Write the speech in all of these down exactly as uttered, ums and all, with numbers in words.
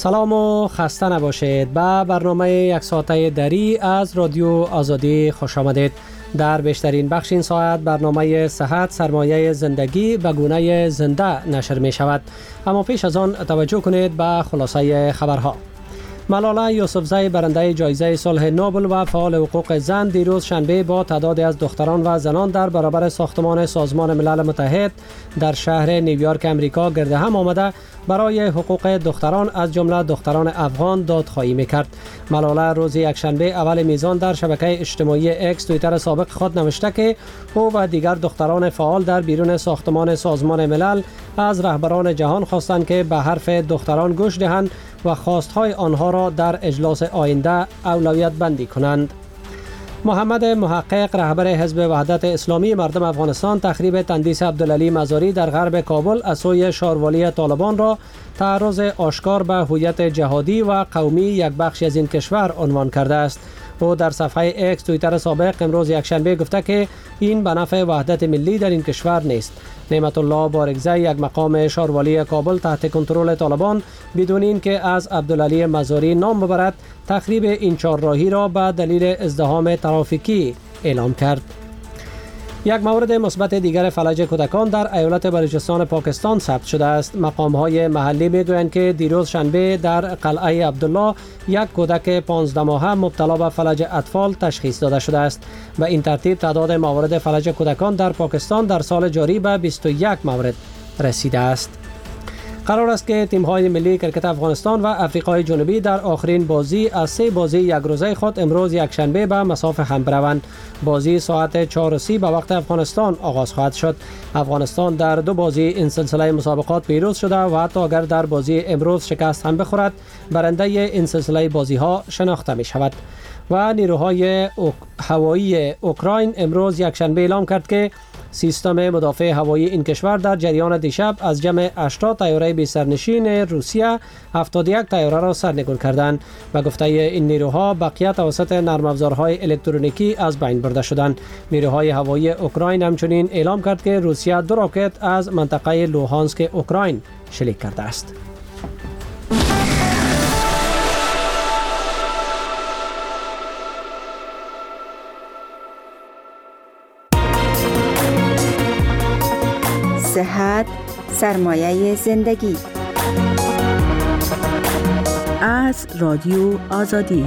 سلام و خسته نباشید. به برنامه یک ساعته دری از رادیو آزادی خوش آمدید. در بیشترین بخش این ساعت برنامه صحت سرمایه زندگی به گونه زنده نشر می شود. اما پیش از آن توجه کنید به خلاصه خبرها. ملاله یوسفزی برنده جایزه صلح نوبل و فعال حقوق زن دیروز شنبه با تعدادی از دختران و زنان در برابر ساختمان سازمان ملل متحد در شهر نیویورک امریکا گرد هم آمده برای حقوق دختران از جمله دختران افغان دادخواهی میکرد. ملاله روز یکشنبه اول میزان در شبکه اجتماعی اکس توییتر سابق خود نوشته که او و دیگر دختران فعال در بیرون ساختمان سازمان ملل از رهبران جهان خواستند که به حرف دختران گوش دهند و خواستهای آنها را در اجلاس آینده اولویت بندی کنند. محمد محقق رهبر حزب وحدت اسلامی مردم افغانستان تخریب تندیس عبدالعلی مزاری در غرب کابل از سوی شاروالی طالبان را تعرض آشکار به هویت جهادی و قومی یک بخش از این کشور عنوان کرده است. او در صفحه اکس توییتر سابق امروز یکشنبه گفته که این به نفع وحدت ملی در این کشور نیست. نعمت الله بارگزی یک مقام شاروالی کابل تحت کنترل طالبان بدون اینکه از عبدالعلی مزاری نام ببرد تخریب این چهارراهی را به دلیل ازدحام ترافیکی اعلام کرد. یک مورد مثبت دیگر فلج کودکان در ایالت بلوچستان پاکستان ثبت شده است. مقام‌های محلی می‌گویند که دیروز شنبه در قلعه عبدالله یک کودک پانزده ماهه مبتلا به فلج اطفال تشخیص داده شده است و این ترتیب تعداد موارد فلج کودکان در پاکستان در سال جاری به بیست و یک مورد رسیده است. قرار است که تیم‌های ملی کرکت افغانستان و آفریقای جنوبی در آخرین بازی از سه بازی یک روزه خود امروز یکشنبه به مساف هم بروند. بازی ساعت چهار و سی به وقت افغانستان آغاز خواهد شد. افغانستان در دو بازی این سلسله مسابقات پیروز شده و حتی اگر در بازی امروز شکست هم بخورد برنده این سلسله بازی‌ها شناخته می شود. و نیروهای هوایی اوکراین امروز یکشنبه اعلام کرد که سیستم مدافع هوایی این کشور در جریان دیشب از جمع هشتاد طیاره بی سرنشین روسیه هفتاد و یک طیاره را سرنگون کردند و گفته این نیروها بقیه توسط نرم افزارهای الکترونیکی از بین برده شدند. نیروهای هوایی اوکراین همچنین اعلام کرد که روسیه دو راکت از منطقه لوهانسک اوکراین شلیک کرده است. صحت سرمایه زندگی از رادیو آزادی.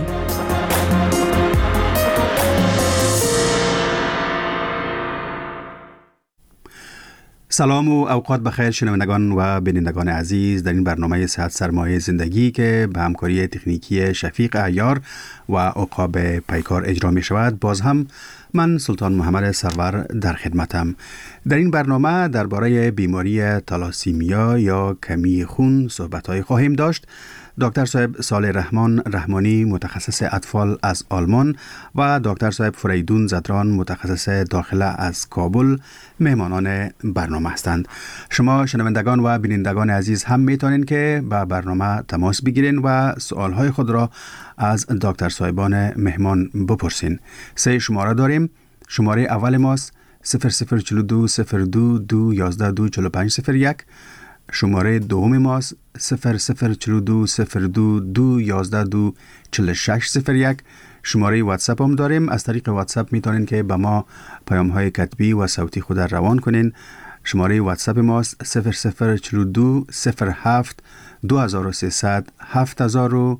سلام و اوقات بخیر شنوندگان و بینندگان عزیز در این برنامه صحت سرمایه زندگی که به همکاری تکنیکی شفیق عیار و عقاب پیکار اجرا می شود. باز هم من سلطان محمد سرور در خدمتم. در این برنامه درباره بیماری تالاسیمیا یا کمی خون صحبت‌های خواهیم داشت. دکتر صاحب صالح رحمان رحمانی متخصص اطفال از آلمان و دکتر صاحب فریدون زدران متخصص داخله از کابل مهمانان برنامه هستند. شما شنوندگان و بینندگان عزیز هم میتونین که با برنامه تماس بگیرین و سوالهای خود را از دکتر صاحبان مهمان بپرسین. سه شماره داریم. شماره اول ماست صفر صفر چلو دو صفر دو دو یازده دو چلو پنج صفر یک. شماره دوم ماست صفر صفر چلو دو صفر دو دو یازده دو چلو شش صفر یک. شماره واتساپ هم داریم. از طریق واتساپ میتونین که به ما پیام های کتبی و صوتی خود روان کنین. شماره واتساپ ماست صفر صفر چلو دو صفر هفت دو هزار و سیصد هفت هزار و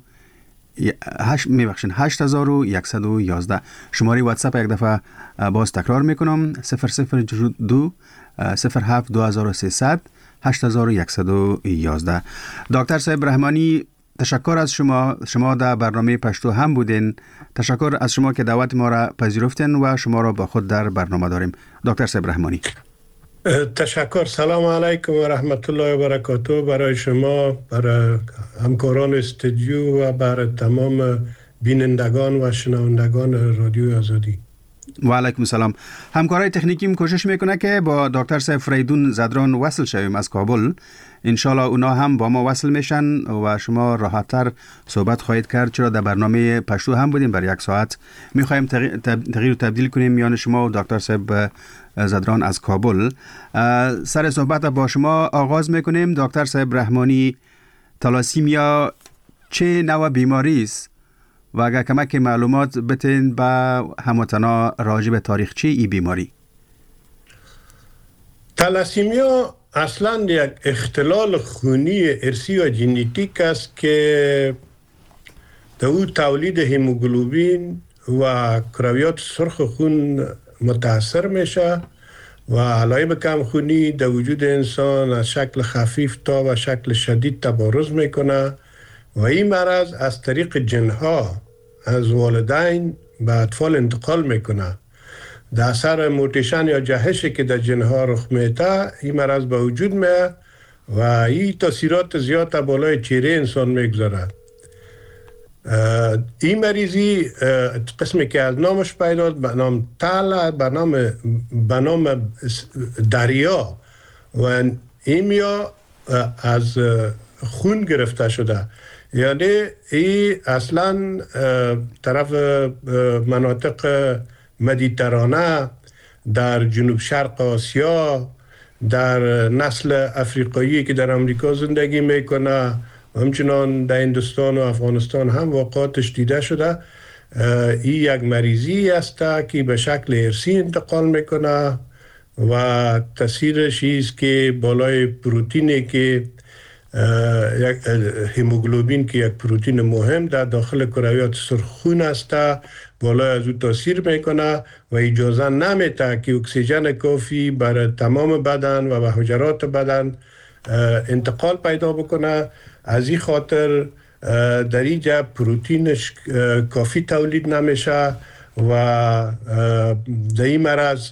هشت میبخشین هشت هزار و یکصد و یازده. شماره واتساپ یک دفعه باز تکرار میکنم صفر صفر چلو دو صفر هفت دو هزار و سیصد هشت هزار و یکصد و یازده. دکتر صاحب رحمانی تشکر از شما. شما در برنامه پشتو هم بودین. تشکر از شما که دعوت ما را پذیرفتین و شما را با خود در برنامه داریم. دکتر صاحب رحمانی تشکر. سلام علیکم و رحمت الله و برکاته برای شما، برای همکاران استودیو و برای تمام بینندگان و شنوندگان رادیو آزادی. و علیکم السلام. همکارای تکنیکیم کوشش میکنه که با دکتر صاحب فریدون زدران وصل شویم از کابل. انشالله اونا هم با ما وصل میشن و شما راحت‌تر صحبت خواهید کرد، چرا در برنامه پشتو هم بودیم برای یک ساعت. میخوایم تغییر و تبدیل کنیم میان شما و دکتر صاحب زدران از کابل. سر صحبت با شما آغاز میکنیم. دکتر صاحب رحمانی، تالاسیمیا چه نوع بیماری است و اگر کمک معلومات بتین به هموطنا راجع به تاریخچه ای بیماری؟ تالاسیمیا اصلا یک اختلال خونی ارثی و ژنتیک است که در او تولید هموگلوبین و کرویات سرخ خون متاثر میشه و علائم کم خونی در وجود انسان از شکل خفیف تا و شکل شدید تبارز میکنه و این مرض از طریق جنها از والدین به اطفال انتقال میکنه. در اثر موتیشن یا جهشی که در جنها رخ میده این مرض به وجود میاد و این تاثیرات زیاد تا بالای چهره انسان میگذاره. این مریضی قسمی که از نامش پیدا به نام تالا، به نام به نام دریا و ایمیا از خون گرفته شده، یعنی این اصلا طرف مناطق مدیترانه در جنوب شرق آسیا، در نسل افریقایی که در امریکا زندگی میکنه و همچنان در هندوستان و افغانستان هم واقعاتش دیده شده. این یک مریضی است که به شکل ارثی انتقال میکنه و تاثیرش است که بالای پروتینی که یک هموگلوبین که یک پروتین مهم در داخل کرویات سرخون است بالای از او تاثیر میکنه و اجازه نمیده که اکسیژن کافی برای تمام بدن و به حجرات بدن انتقال پیدا بکنه. از این خاطر در اینجا پروتینش کافی تولید نمیشه و در این مرض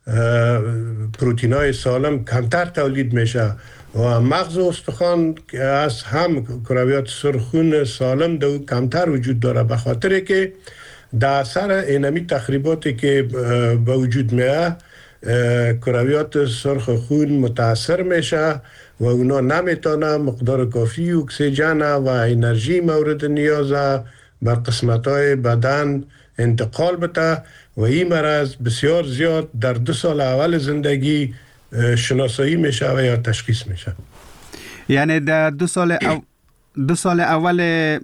پروتین های سالم کمتر تولید میشه و مغز و استخوان از هم کرویات سرخون سالم در کمتر وجود داره، به خاطر که در اثر اینمی تخریباتی که به وجود میاد کرویات سرخ خون متاثر میشه و اونا نمیتونه مقدار کافی اکسیژن و انرژی مورد نیاز بر قسمت‌های بدن انتقال بده و این مرض بسیار زیاد در دو سال اول زندگی شناسایی میشه و یا تشخیص میشه. یعنی در دو سال او... دو سال اول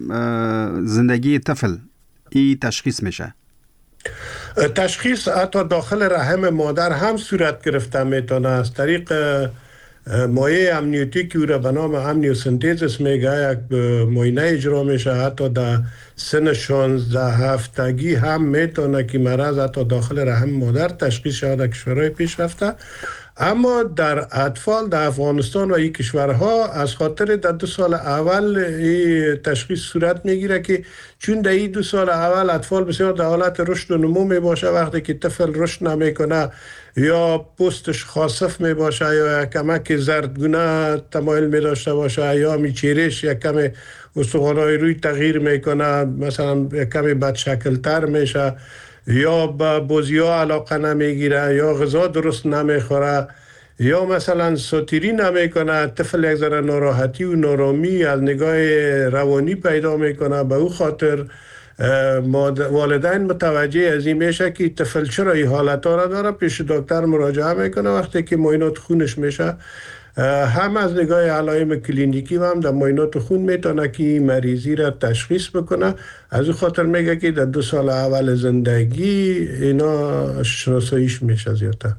زندگی طفل این تشخیص میشه؟ تشخیص حتی داخل رحم مادر هم صورت گرفته میتونه از طریق مایع امنیوتیکی او را به نام امنیوسنتزیس میگه، یک معاینه اجرا میشه. حتی در سن شانزده هفتگی هم میتونه که مرض حتی داخل رحم مادر تشخیص شده، کشورهای پیش رفته. اما در اطفال در افغانستان و این کشورها از خاطر در دو سال اول این تشخیص صورت میگیره که چون در این دو سال اول اطفال بسیار در حالت رشد و نمو می باشه، وقتی که طفل رشد نمیکنه یا پوستش خاصف می باشه یا کمک زردگونه تمایل می داشته باشه یا می چهرهش یک کم استخوان‌های روی تغییر میکنه، مثلا یک کمی بد شکل تر میشه یا با بازی ها علاقه نمیگیره یا غذا درست نمیخوره یا مثلا ساتیری نمیکنه، طفل یک ذره ناراحتی و نارامی از نگاه روانی پیدا میکنه. به او خاطر والدین متوجه از این میشه که طفل چرا این حالت ها را داره، پیش دکتر مراجعه میکنه. وقتی که معاینات خونش میشه هم از نگاه علائم کلینیکی و هم در معاینات خون میتونه که مریضی را تشخیص بکنه. از این خاطر میگه که در دو سال اول زندگی اینا شناساییش میشه زیادتر.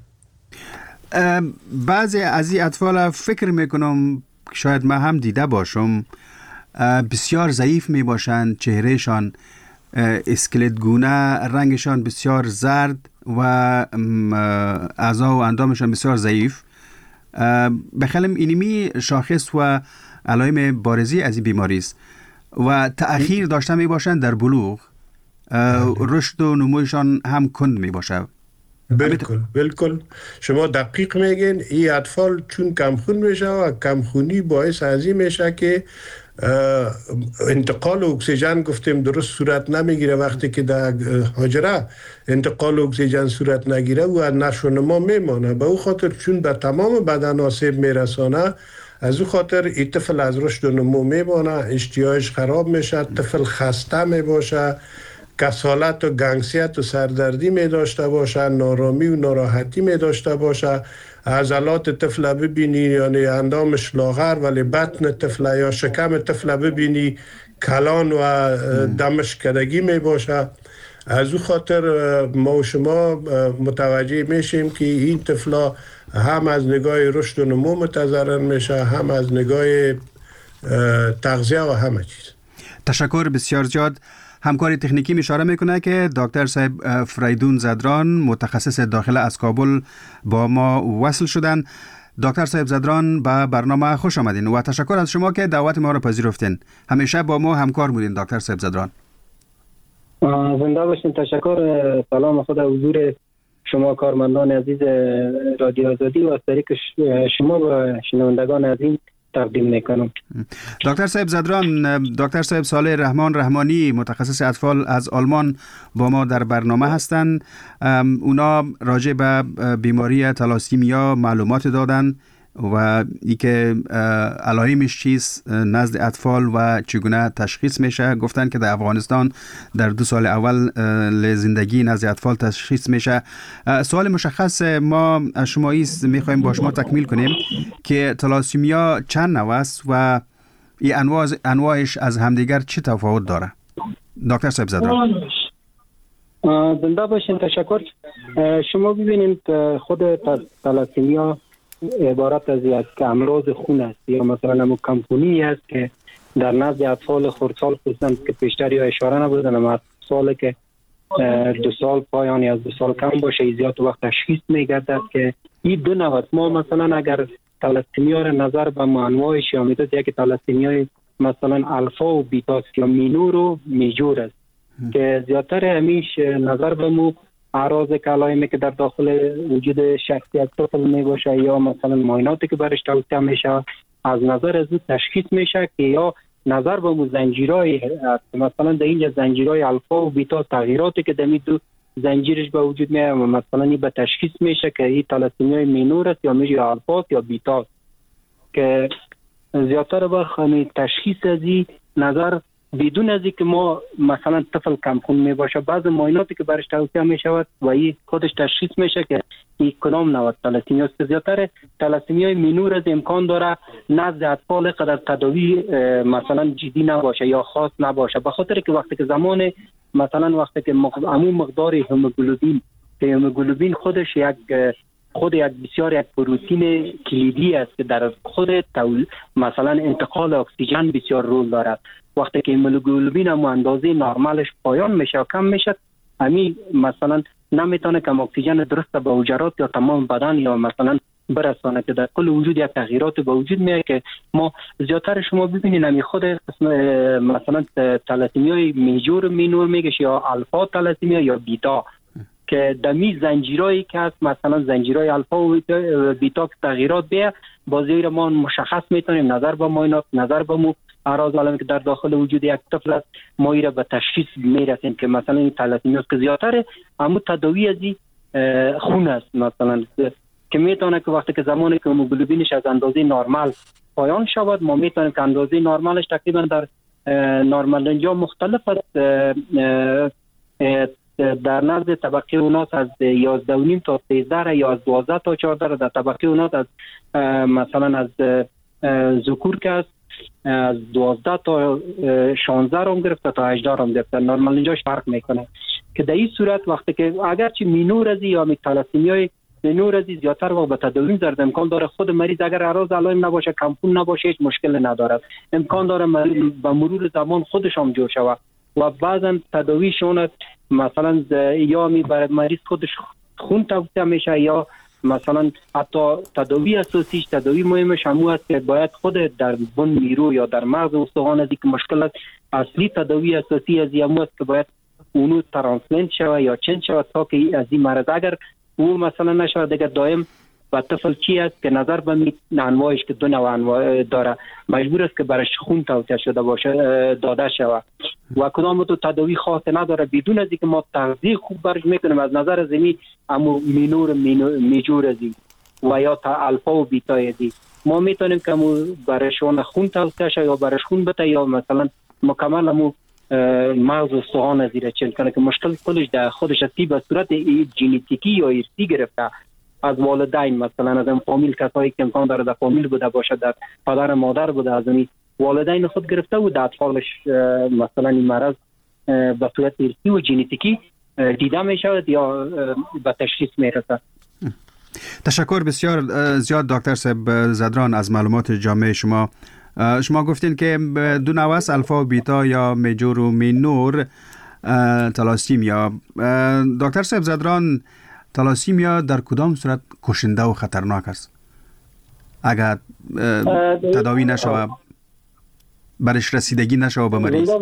بعضی از این اطفال فکر میکنم شاید من هم دیده باشم بسیار ضعیف میباشند، چهرهشان اسکلت گونه، رنگشان بسیار زرد و اعضا و اندامشان بسیار ضعیف. بخلم اینمی شاخص و علائم بارزی از این بیماری است و تأخیر داشته می باشند در بلوغ، رشد و نمویشان هم کند می باشه. بالکل بالکل شما دقیق میگین. این اطفال چون کمخون میشه و کمخونی باعث از این میشه که انتقال اکسیژن گفتیم درست صورت نمیگیره. وقتی که در حجره انتقال اکسیژن صورت نگیره و نشو و نما میمانه. به او خاطر چون به تمام بدن آسیب میرسانه، از او خاطر این طفل از رشد و نمو میمانه، اشتیاقش خراب میشه، طفل خسته میباشه، کسالت و گنگسیت و سردردی می داشته باشه، نارامی و ناراحتی می داشته باشه. عضلات طفل ببینی یعنی اندامش لاغر ولی بطن طفل یا شکم طفل ببینی کلان و دمشکدگی می باشه. از او خاطر ما و شما متوجه میشیم که این طفلا هم از نگاه رشد و نمو متضرر میشه، هم از نگاه تغذیه و همه چیز. تشکر بسیار زیاد. همکاری تکنیکی اشاره میکنه که دکتر صاحب فریدون زدران متخصص داخله از کابل با ما وصل شدن. دکتر صاحب زدران به برنامه خوش آمدین و تشکر از شما که دعوت ما را پذیرفتین. همیشه با ما همکار بودین دکتر صاحب زدران. زنده باشین. تشکر. سلام خدا حضور شما کارمندان عزیز رادیو آزادی و از طریق شما و شنوندگان عزیز تقدیم میکنم. دکتر صاحب زدران، دکتر صاحب صالح رحمان رحمانی متخصص اطفال از آلمان با ما در برنامه هستند. اونا راجع به بیماری تالاسیمیا معلومات دادن و ای که علائمش چیست نزد اطفال و چگونه تشخیص میشه. گفتن که در افغانستان در دو سال اول زندگی نزد اطفال تشخیص میشه. سوال مشخص ما از شما است، میخوایم با شما تکمیل کنیم که تالاسیمیا چند نوع است و این انواع انواعش از همدیگر چه تفاوت داره؟ دکتر صاحب زدران. زنده باشین. تشکر. شما ببینید خود تالاسیمیا عبارت از یک امراض خون است یا مثلا همون کمخونی است که در نزد اطفال خردسال خصوصا که پیشتر یا اشاره نبودن، اما سال که دو سال پایان یا دو سال کم باشه زیاد وقت تشخیص میگردد که این دو نوع. ما مثلا اگر تالاسیمیا را نظر به انواعش یا میتونه یکی تالاسیمیای مثلا الفا و بیتا یا مینور و میجور است که زیادتر همیش نظر به مو اعراض کلایمی که در داخل وجود شخصیت طفل می باشه یا مثلا معایناتی که برش توصیه میشه از نظر از او تشخیص میشه که یا نظر به زنجیرهای مثلا در اینجا زنجیرهای الفا و بیتا تغییراتی که در می دو زنجیرش به وجود میاد مثلا این به تشخیص میشه که این تالاسیمیای مینور است یا میشه الفا یا بیتا که زیادتر وقت همین تشخیص از این نظر بدون از اینکه ما مثلا طفل کمخون می باشه بعض معایناتی که برش توصیه می شود و این خودش تشخیص میشه که این کدام نوع تالاسیمیا است. زیادتر تالاسیمیای مینور از امکان داره نزد اطفال قدر تداوی مثلا جدی نباشه یا خاص نباشه، به خاطر که وقتی که زمان مثلا وقتی که عموم مقدار هموگلوبین که هموگلوبین خودش یک خود یک بسیار یک پروتئین کلیدی است که در خود تول مثلا انتقال اکسیژن بسیار رول دارد. وقتی که هموگلوبین هم اندازه نرمالش پایان میشه و کم میشه همین مثلا نمیتونه که اکسیژن درست به حجرات یا تمام بدن یا مثلا برسانه که در کل وجود یک تغییرات به وجود میاد که ما زیادتر شما ببینید همین خود مثلا تالاسیمیای میجور مینور میگه یا الفا تالاسیمیا یا بیتا که دمی زنجیرایی که هست مثلا زنجیرای الفا و بیتا که تغییرات بیه بازی ما مشخص میتونیم نظر به معاینات نظر به مو اعراض علائمی که در داخل وجود یک طفل است ما را به تشخیص میرسیم که مثلا این تالاسیمیا که زیادتر اما تداوی از خون است مثلا که میتونه که وقتی که زمانی که هموگلوبینش از اندازه نرمال پایان شود ما میتونیم که اندازه نرمالش تقریبا در نرمال اینجا مختلف است در نزد طبقه اوناس از یازده و نیم تا سیزده یا از دوازده تا چهارده در طبقه اوناس از مثلا از ذکور که است از دوازده تا شانزده رام گرفته تا هجده رام گرفته نرمال اینجاش فرق میکنه که در این صورت وقتی که اگرچه مینور ازی یا تالاسیمیای مینور ازی زیادتر وقت به تداوی زرد امکان داره خود مریض اگر اعراض علائم نباشه کمخون نباشه هیچ مشکل نداره امکان داره به مرور زمان خودش هم جور شود و بعضا تداویشون مثلا یا می برای مریض خودش خون توصیه میشه یا مثلا حتی تداوی اساسیش تداوی مهمش همو است که باید خود در بن میرو یا در مغز استخوان ازی که مشکل است اصلی تداوی اساسی از همو است که باید اونو ترانسلنت شوه یا چنج شوه تا که از این مرض اگر او مثلا نشوه دیگه دائم و طفل چی است که نظر به می انواعش که دو نوع انواع داره مجبور است که برش خون توصیه شده باشه داده شوه و کدام تو تداوی خاص نداره بدون از اینکه ما تغذیه خوب برش میکنیم از نظر زمین اما مینور میجور ازی و یا تا الفا و بیتا ازی ما میتونیم که برشون خون توصیه شوه یا برش خون بده یا مثلا مکمل همو مغز و سوهان ازی را چل کنه که مشکل کلش در خودش هستی به صورت ژنتیکی یا ارثی گرفته از والدین مثلا از این فامیل کسایی که امکان داره در فامیل بوده باشه در پدر مادر بوده از این والدین خود گرفته و در اطفالش مثلا این مرض به صورت ارثی و ژنتیکی دیده می شود یا به تشخیص می رسد. تشکر بسیار زیاد دکتر صاحب زدران از معلومات جامع شما. شما گفتین که دو نوع است، الفا و بیتا یا میجور و مینور تالاسیمیا. دکتر صاحب زدران، تالاسیمیا در کدام صورت کشنده و خطرناک است؟ اگر تداوی نشود، برش رسیدگی نشود به مریض؟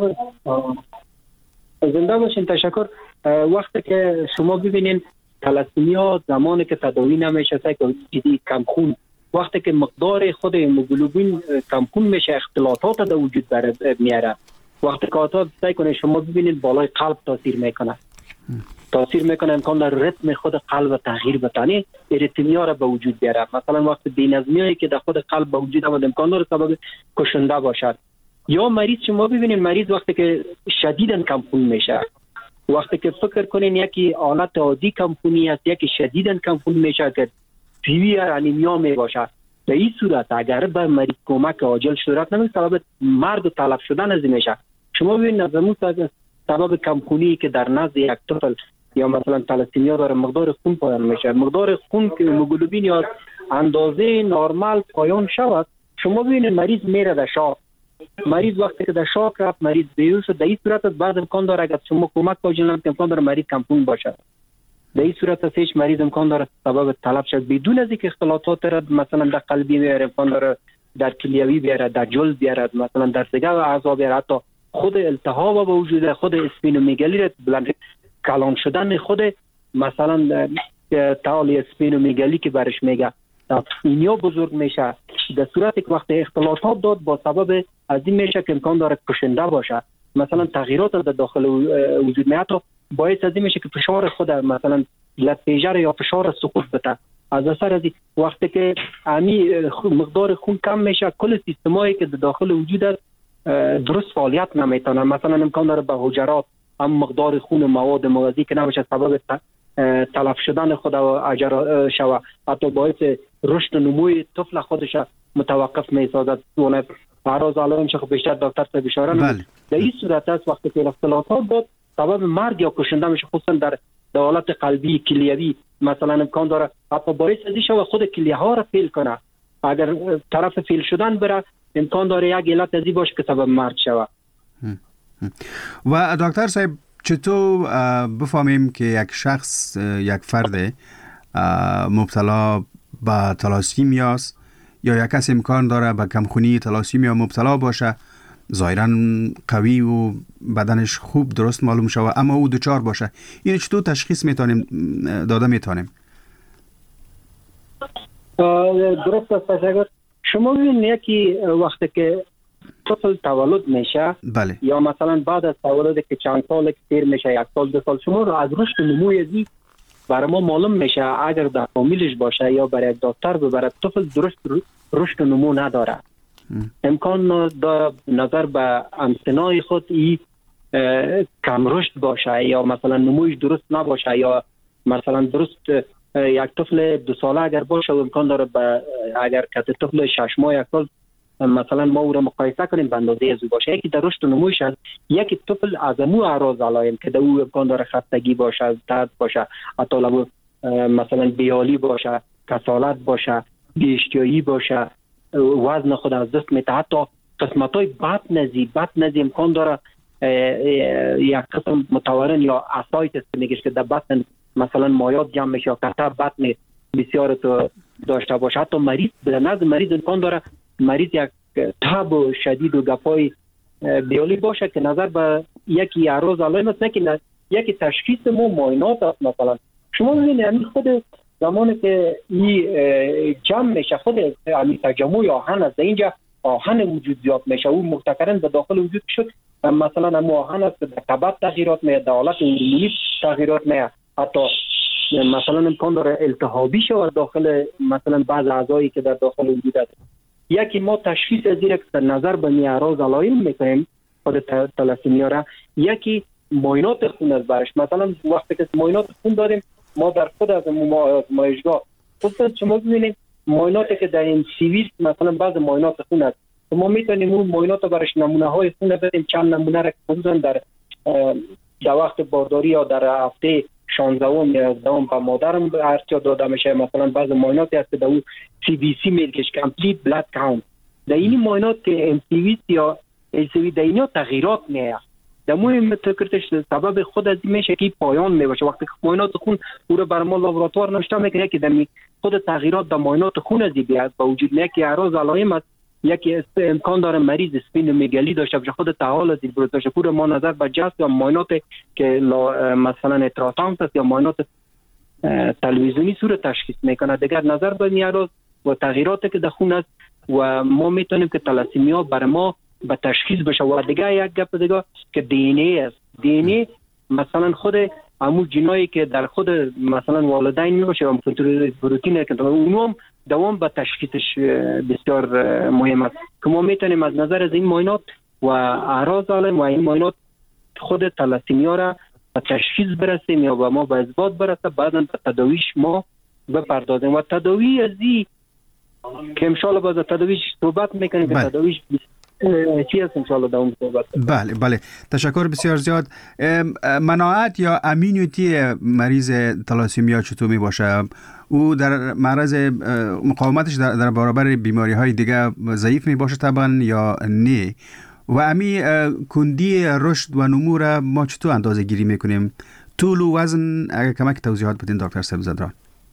زنده باشین. تشکر. وقتی که شما ببینین تالاسیمیا زمانی که تداوی نمیشه که جدی کم خون، وقتی که مقدار خود هموگلوبین کم خون میشه اختلاطات در وجود بر میاره. وقتی که آتا سعی کنه شما ببینید بالای قلب تاثیر میکنه تاثیر میکنه امکان در ریتم خود قلب تغییر بتانه، اریتمیا را به وجود بیاره. مثلا وقتی بی‌نظمیایی که در خود قلب به وجود آمد امکان داره سبب کشنده باشد. یا مریض شما ببینید مریض وقتی که شدیداً کم خون میشه، وقتی که فکر کنین یکی حالت عادی کم خونی است، یکی شدیداً کم خون میشه که سیویر انیمیا می باشه، به این صورت اگر به مریض کمک عاجل صورت نمیشه سبب مرگ و تلف شدن از میشه. شما ببینید نظمون سبب کمخونی که در نزد یک طفل یا مثلا تالاسیمیا داره مقدار خون پایان میشه، مقدار خون که هموگلوبین یا اندازه نرمال پایان شود، شما ببینید مریض میره در شاک. مریض وقتی که در شاک رفت مریض بیهوش شد، در این صورت بعد امکان داره اگر شما کمک عاجل نکنید امکان داره مریض کمخون باشه. در این صورت هستش مریض امکان داره سبب تلف شد بدون از اینکه اختلاطات را مثلا در قلبی بیاره، امکان داره در کلیوی بیاره، در جلد بیاره، مثلا در سیگار اعضا بیاره، حتی خود التهاب به وجود خود اسپینومیگالی را بلند کلان شدن خود مثلا تعالی اسپینومیگالی که برش میگه اینیا بزرگ میشه. در صورتی که وقت اختلاطات داد با سبب از این میشه که امکان داره کشنده باشه، مثلا تغییرات در داخل وجود میاد تا باعث از این میشه که فشار خود مثلا لپیجر یا فشار سقوط بده. از اثر از وقتی که امی مقدار خون کم میشه کل سیستمایی که در داخل وجود است درست فعالیت نمیتونه. مثلا امکان داره به حجرات هم مقدار خون مواد مغذی که نمیشه سبب تلف شدن خود و اجرا شوه، حتی باعث رشد و نموی طفل خودش متوقف میسازد. اون فراز علائم چه بیشتر دکتر صاحب اشاره نمود. در این صورت است وقتی که اختلاطات داد سبب مرگ یا کشنده میشه، خصوصا در حالت قلبی کلیوی مثلا امکان داره حتی باعث از این خود کلیه ها را فیل کنه. اگر طرف فیل شدن بره امکان داره یک علت از این باشه که سبب مرگ شوه. و دکتر صاحب چطور بفهمیم که یک شخص یک فرد مبتلا به تالاسیمیا است یا یک کس امکان داره به کمخونی تالاسیمیا مبتلا باشه، ظاهراً قوی و بدنش خوب درست معلوم شوه اما او دچار باشه، این چطور تشخیص میتونیم داده میتونیم؟ درست است. تشکر. شما ببینید یکی وقتی که طفل تولد میشه بله. یا مثلا بعد از تولد که چند سال تیر میشه، یک سال دو سال، شما رو از رشد نموی ازی برای ما معلوم میشه اگر در فامیلش باشه یا برای دکتر ببره طفل درست رشد نمو نداره. ام. امکان داره نظر به امتناع خود ای کم رشد باشه یا مثلا نمویش درست نباشه یا مثلا درست یک طفل دو ساله اگر باشه امکان داره با اگر که طفل شش ماه یک سال مثلا ما او را مقایسه کنیم به اندازه از او باشه. یکی در رشد و نمویش هست، یکی طفل از امو اعراض علائم که در او امکان داره خستگی باشه، درد باشه، حتی مثلا بیالی باشه، کسالت باشه، بی‌اشتیایی باشه، وزن خود از دست میده، حتی قسمت های بطن نزی بطن نزی امکان داره یک قسم متورن یا اسایتس میگیش که در بطن مثلا مایات جمع میشه یا کتر بطن بسیار تو داشته باشه. حتی مریض به نظر مریض امکان داره مریض یک تب و شدید و گپای بیالی باشه که نظر به یکی اعراض علائم است، نه که یکی تشخیص ما معاینات است. مثلا شما ببینید همین خود زمانی که این جمع میشه خود همین تجمع آهن است، اینجا آهن وجود زیاد میشه، اون مبتکرن به داخل وجود شد مثلا هم آهن است در طبعت تغییرات میاد، در حالت هورمونی تغییرات میاد، حتی مثلا امکان داره التهابی شود داخل مثلا بعض اعضایی که در داخل وجود است. یکی ما تشخیص از این که نظر به اعراض علائم میکنیم خود تالاسیمیا را، یکی معاینات خون از برش. مثلا وقتی که معاینات خون داریم ما در خود از آزمایشگاه خود شما ببینید معایناتی که در این سیویس مثلا بعض معاینات خون است ما میتونیم اون معاینات برش نمونه های خون بدیم، چند نمونه را خصوصا در در وقت بارداری یا در هفته شانزدهم یا یازدهم به مادرم ارتیا داده میشه. مثلا بعض معایناتی هست که در اون سی بی سی میگه کامپلیت بلاد کاونت. در این معاینات که ام سی وی یا ای سی وی در اینا تغییرات میاد. در مهم تکرتش سبب خود از این میشه که پایان میباشه. وقتی معاینات خون او رو بر ما لابراتوار نوشته میکنه که در خود تغییرات در معاینات خون از بیاد با وجود میاد که اعراض علائم است، یکی امکان داره مریض اسپینومگالی داشته باشه، خود تحول از این بروتاشه پور ما نظر به جست یا معاینات که مثلا اتراساوند است یا معاینات تلویزیونی صورت تشخیص میکنه. دیگر نظر به این اعراض و تغییراتی که در خون است و ما میتونیم که تلاسیمیا برای ما به تشخیص بشه. و دیگه یک گپ دیگه که دی ان ای است. دی ان ای مثلا خود همون جنایی که در خود مثلا والدین میباشه یا پروتئین که اونم دوام به تشخیصش بسیار مهم است که ما میتونیم از نظر از این معاینات و اعراض علائم و این معاینات خود تلاسیمیا را به تشخیص برسیم یا به ما به اثبات برسه، بعدا به تداویش ما بپردازیم. و تداوی از این که انشالله باز تداویش صحبت میکنیم که تداویش چی هست انشالله در اون صحبت. بله بله تشکر بسیار زیاد. مناعت یا امینیتی مریض تلاسیمیا چطور می باشه؟ او در معرض مقاومتش در, در برابر بیماری های دیگه ضعیف می باشه طبعا یا نه؟ و امی کندی رشد و نمو را ما چطور اندازه گیری میکنیم؟ طول و وزن اگر کمک توضیحات بدین دکتر صاحب زدران.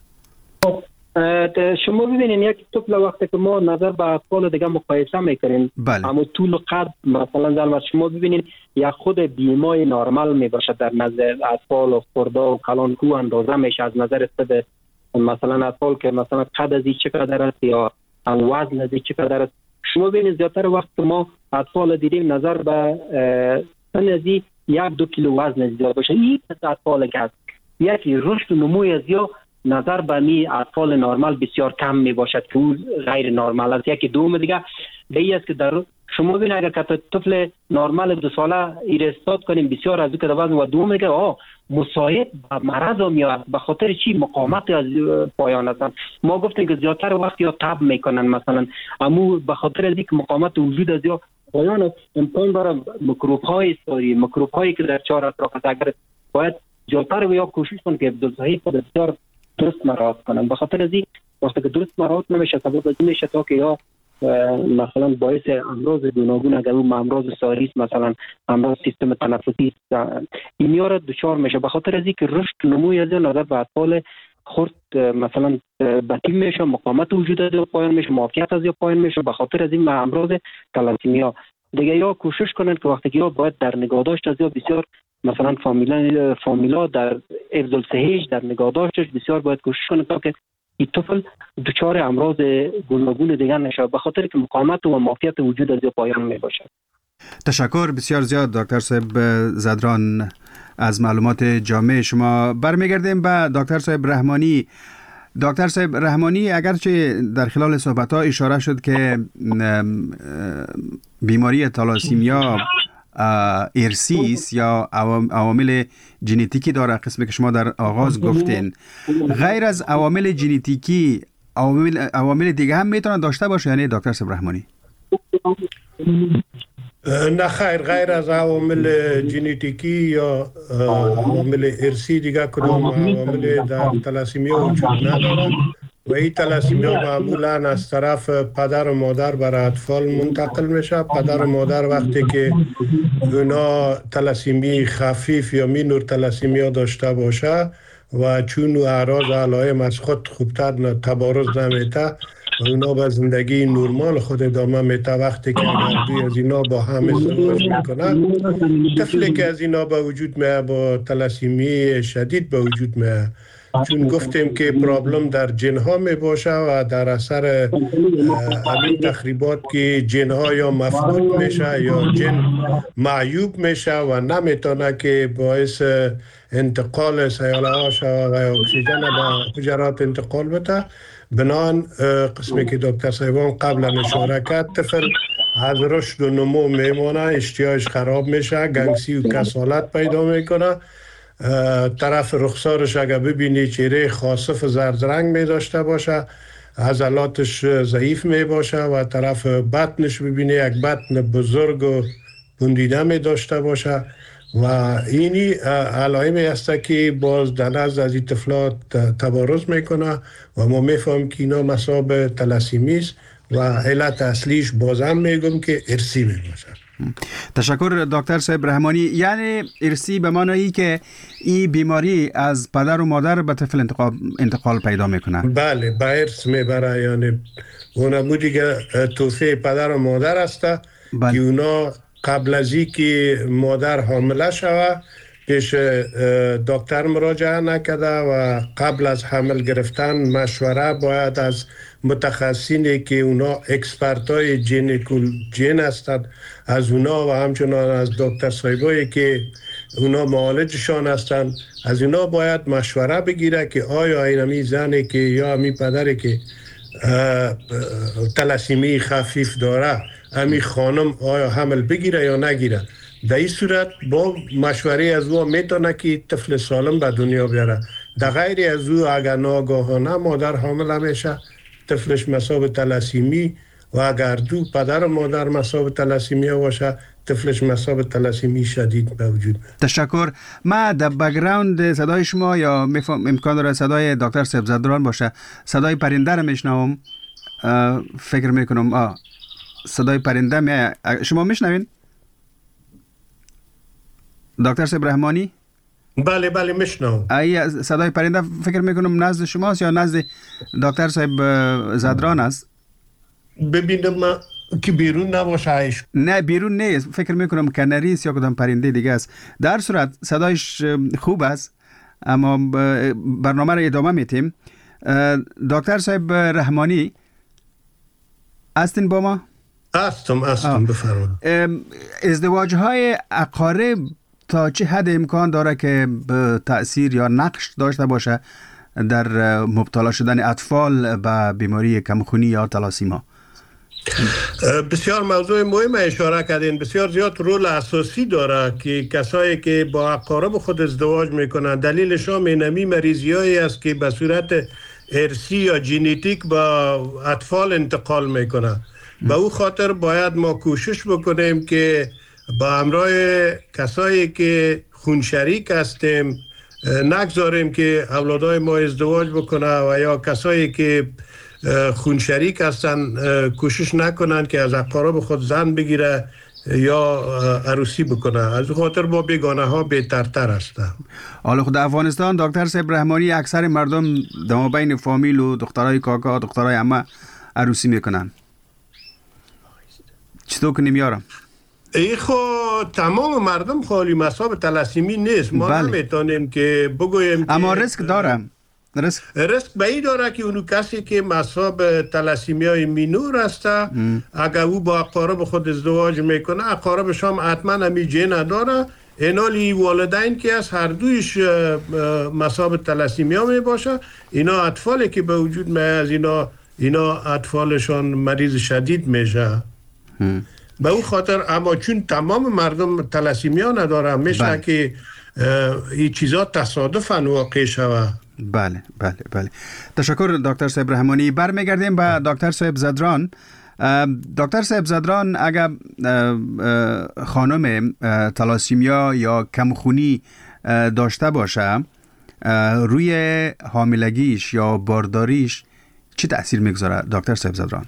شما ببینید یک طفل وقتی که ما نظر به اطفال دیگه مقایسه میکنیم، بله. اما طول و قد مثلا در شما ببینید یک خود بیمای نرمال میباشه در نظر اطفال و خرده و کلان کو اندازه میشه از نظر خود مثلا اطفال که مثلا قد از این چقدر است یا وزن از این چقدر است. شما ببینید زیادتر وقت ما اطفال دیدیم نظر به سن از یک دو کیلو وزن زیاد باشه. این اطفال که هست یکی رشد و نموی از یا نظر به می اطفال نرمال بسیار کم می باشد که اون غیر نرمال است. یکی دوم دیگه دیگه است که در شما ببینید اگر که طفل نرمال دو ساله ایرستاد کنیم بسیار از که وزن و دوم دیگه آه مساعد به مرض میاد به خاطر چی مقاومت از پایان هستن. ما گفتیم که زیادتر وقت یا تب میکنن مثلا اما به خاطر از اینکه مقاومت وجود از یا پایان امکان داره میکروب های ساری میکروب هایی که در چهار اطراف اگر باید زیادتر یا کوشش کنن که افزایش خود بسیار درست مراعات کنن. به خاطر از این وقتی که درست مراعات نمیشه سبب از این میشه تا که یا مثلا باعث امراض گوناگون اگر اون امراض ساری مثلا امراض سیستم تنفسی اینیا را دچار میشه. به خاطر از اینکه رشد نموی از نظر به اطفال خرد مثلا بطیم میشه، مقاومت وجود از پایان میشه، معافیت از پایان میشه. به خاطر از این امراض تلاسیمیا دیگه یا کوشش کنن که وقتی که یا باید در نگهداشت از یا بسیار مثلا فامیلا فامیلا در افضل صحیح در نگهداشتش بسیار باید کوشش کنه تا که این طفل دچار امراض گوناگون دیگر نشه به خاطر که مقاومت و معافیت وجود از پایان می باشه. تشکر بسیار زیاد دکتر صاحب زدران از معلومات جامع شما. برمیگردیم به دکتر صاحب رحمانی. دکتر صاحب رحمانی اگرچه در خلال صحبت‌ها اشاره شد که بیماری تالاسیمیا ارثی است یا عوامل ژنتیکی داره، قسمی که شما در آغاز گفتین، غیر از عوامل ژنتیکی عوامل عوامل دیگه هم میتونن داشته باشه یعنی دکتر صاحب رحمانی؟ نه خیر، غیر از عوامل ژنتیکی یا عوامل ارثی دیگه کدام عوامل در تلاسیمیا وجود نداره و این تلاسیمیا معمولا از طرف پدر و مادر برای اطفال منتقل میشه. پدر و مادر وقتی که اونا تلاسیمی خفیف یا مینور تلاسیمیا داشته باشه و چون اعراض علائم از خود خوبتر تبارز نمیته و اونا به زندگی نرمال خود ادامه میته، وقتی که اگر از اینا با هم ازدواج میکنن طفلی که از اینا به وجود میه با تلاسیمی شدید به وجود میه، چون گفتیم که پرابلم در جن ها می باشه و در اثر همین تخریبات که جن ها یا مفقود میشه یا جن معیوب میشه و نمیتونه که باعث انتقال سیاله ها شود و اکسیژن به حجرات انتقال بده. بنان قسمی که دکتر صاحبان قبلا اشاره کرد طفل از رشد و نمو میمونه، اشتیاش خراب میشه، گنگسی و کسالت پیدا میکنه. طرف رخسارش اگر ببینی چهره خاصف زرد رنگ می داشته باشه عضلاتش ضعیف می باشه و طرف بطنش ببینه یک بطن بزرگ و بندیده می داشته باشه و اینی علائمی است که باز در نزد از این طفلات تبارز میکنه و ما میفهم که اینا مصاب تلاسیمی است و علت اصلیش بازم میگم که ارثی می باشه. تشکر دکتر صاحب رحمانی. یعنی ارثی به معنی که این بیماری از پدر و مادر به طفل انتقال, انتقال پیدا میکنه؟ بله، به ارث میبره. یعنی اون بودی که توسعه پدر و مادر است که اونا قبل از این که مادر حامله شوه پیش دکتر مراجعه نکرده و قبل از حمل گرفتن مشوره باید از متخصصینی که اونا اکسپرتای جینیکول جین هستند از اونا و همچنان از دکتر صاحبایی که اونا معالجشان هستند از اونا باید مشوره بگیره که آیا اینمی زنی که یا امی پدری که تلاسیمی خفیف داره امی خانم آیا حمل بگیره یا نگیره. در این صورت با مشوره از او میتونه که طفل سالم به دنیا بیاره. در غیر از او اگر ناگاهانه مادر حامل میشه طفلش مصاب تلاسیمی و اگر دو پدر و مادر مصاب تلاسیمی باشه طفلش مصاب تلاسیمی شدید به وجود میاد. تشکر. ما در بک‌گراند صدای شما یا امکان داره صدای دکتر صاحب زدران باشه، صدای پرنده رو میشنوم. فکر میکنم آه صدای پرنده می... شما میشنوین دکتر صاحب رحمانی؟ بله بله میشنوم. ای صدای پرنده فکر میکنم نزد شماست یا نزد دکتر صاحب زدران است؟ ببینم ما که بیرون نباشه. نه بیرون نیست، فکر میکنم کنریس یا کدام پرنده دیگه است. در صورت صدایش خوب است اما برنامه را ادامه میتیم. دکتر صاحب رحمانی هستین با ما؟ هستم هستم بفرمایید. ازدواج های اقارب تا چه حد امکان داره که تأثیر یا نقش داشته باشه در مبتلا شدن اطفال به بیماری کمخونی یا تلاسیما؟ بسیار موضوع مهم اشاره کردین. بسیار زیاد رول اساسی داره که کسایی که با اقارب خود ازدواج میکنن دلیلش هم اینمی مریضیایی است که به صورت ارثی یا ژنتیک با اطفال انتقال میکنه. به او خاطر باید ما کوشش بکنیم که با همراه کسایی که خونشریک هستیم نگذاریم که اولادای ما ازدواج بکنه و یا کسایی که خونشریک هستن کوشش نکنن که از اقارب خود زن بگیره یا عروسی بکنه. از خاطر با بیگانه ها بهترتر هستن. حالا خود افغانستان دکتر صاحب رحمانی اکثر مردم در بین فامیل و دخترای کاکا دخترای عمه عروسی میکنن. چطور کنیم یارم؟ ای خو تمام مردم خالی مصاب تلاسیمی نیست. ما بله. نمیتونیم که بگویم اما ریسک داره. ریسک ریسک به این داره که اونو کسی که مصاب تلاسیمی های مینور هسته اگر او با اقارب خود ازدواج میکنه اقاربش هم حتما همی جین داره. اینالی والدین که از هر دویش مصاب تلاسیمی ها می باشه اینا اطفالی که به وجود می از اینا اینا اطفالشان مریض شدید میشه. به اون خاطر اما چون تمام مردم تلاسیمیا ندارن میشه که این چیزا تصادفاً واقع شوه. بله بله بله. تشکر دکتر صاحب رحمانی. برمیگردیم به دکتر صاحب زدران. دکتر صاحب زدران اگر خانم تلاسیمیا یا کمخونی داشته باشه روی حاملگیش یا بارداریش چی تأثیر میگذاره دکتر صاحب زدران؟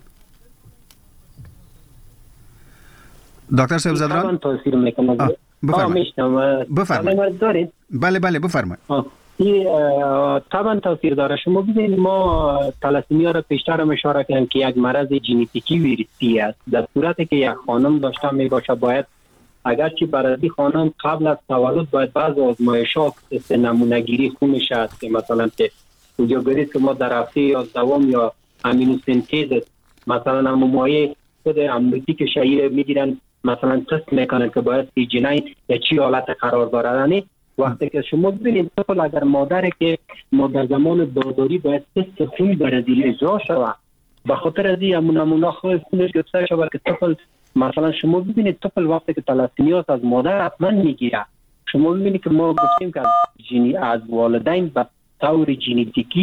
دکتر صاحب زدران تاثیر میکنه. بفرمایید. بفرمایید. بله بله بفرمایید. طبعا تاثیر داره. شما ببینید ما تلاسیمیا را پیشتر هم اشاره کردیم که یک مرض ژنتیکی ویروسی است. در صورتی که یک خانم داشته می باشه باید اگرچه برای خانم قبل از تولد باید بعض آزمایشات نمونه گیری خونش است که مثلا که کجا برید که ما در هفته یازدهم یا امینو سنتز مثلا مایع خود امنیتی که شهیر میگیرن مثلا تست میکنن که باید سی جی یا چی حالت قرار داره. وقتی که شما ببینید طفل اگر مادر که ما در زمان بارداری باید تست خون برای اجرا شود به خاطر از این نمونه خود خونش گرفته شود که طفل مثلا شما ببینید طفل وقتی که تلاسیمیا از مادر حتما میگیره. شما ببینید که ما گفتیم که از جنی از والدین به طور ژنتیکی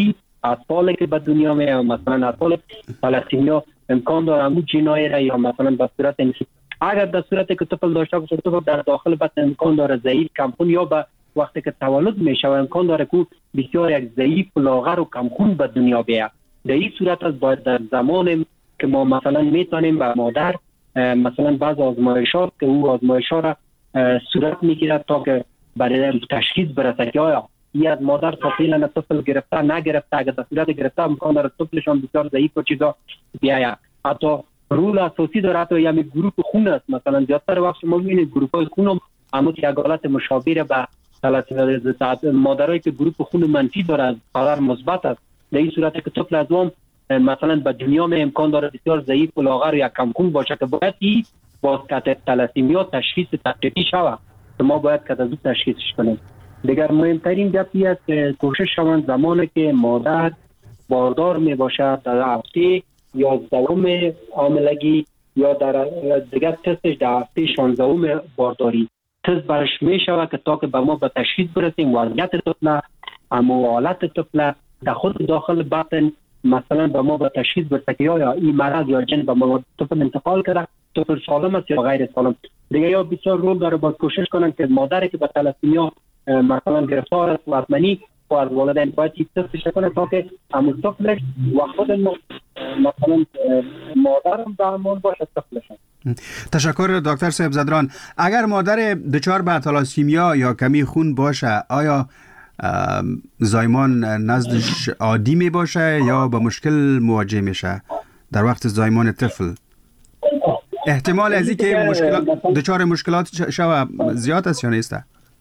اطفالی که به دنیا میاد، مثلا اطفال فلسطینیا امکان داره همون جنایت را یا مثلا به صورت اینکه اگر در صورتی که طفل داشته باشه طفل در داخل بطن امکان داره ضعیف کمخون یا به وقتی که تولد میشه و امکان داره که بسیار یک ضعیف و لاغر و کمخون به دنیا بیاد. در این صورت از باید در زمان که ما مثلا میتونیم به مادر مثلا بعض آزمایشات که او آزمایشات را صورت میگیرد تا که برای تشخیص برسه که آیا این از مادر تا فعلا طفل گرفته نگرفته، اگر در صورت گرفته امکان داره طفلشان بسیار ضعیف و چیزا بیاید. حتی رول اساسی داره، حتی یعنی گروه خون است. مثلا زیادتر وقت ما میبینید گروه های خون هم همون یک حالت مشابه به ثلاثی مادرایی که گروه خون منفی داره قرار مثبت است. در این صورت که طفل از اون مثلا به دنیا می امکان داره بسیار ضعیف و لاغر یا کم خون باشه که باید این واسطه تلاسیمیا تشخیص تحقیقی شود که ما باید که از اون تشخیصش کنیم. دیگر مهمترین گپی است که کوشش شوند زمانی که مادر باردار می باشد در هفته یا دوم حاملگی یا در دیگر تستش در هفته شانزدهم بارداری تست برش می شود که تا که به ما به تشخیص برسیم وضعیت طفل اما حالت طفل در خود داخل بطن مثلا به ما به تشخیص برسه که یا این مرض یا جن به ما طفل انتقال کرده، طفل سالم است یا غیر سالم. دیگه یا بسیار رول داره باید کوشش کنن که مادری که به تلاسیمیا مثلا گرفتار است و حتماً و از والدین باید تستش کنه تا که همون طفلش و خود مثلا مادرم به امان باشه طفلشان. تشکر دکتر صاحب زدران. اگر مادر دچار به تلاسیمیا یا کمی خون باشه آیا زایمان نزدش عادی می باشه یا با مشکل مواجه میشه در وقت زایمان طفل؟ احتمال از این که مشکلات دچار مشکلات شوه زیاد است یا نیست؟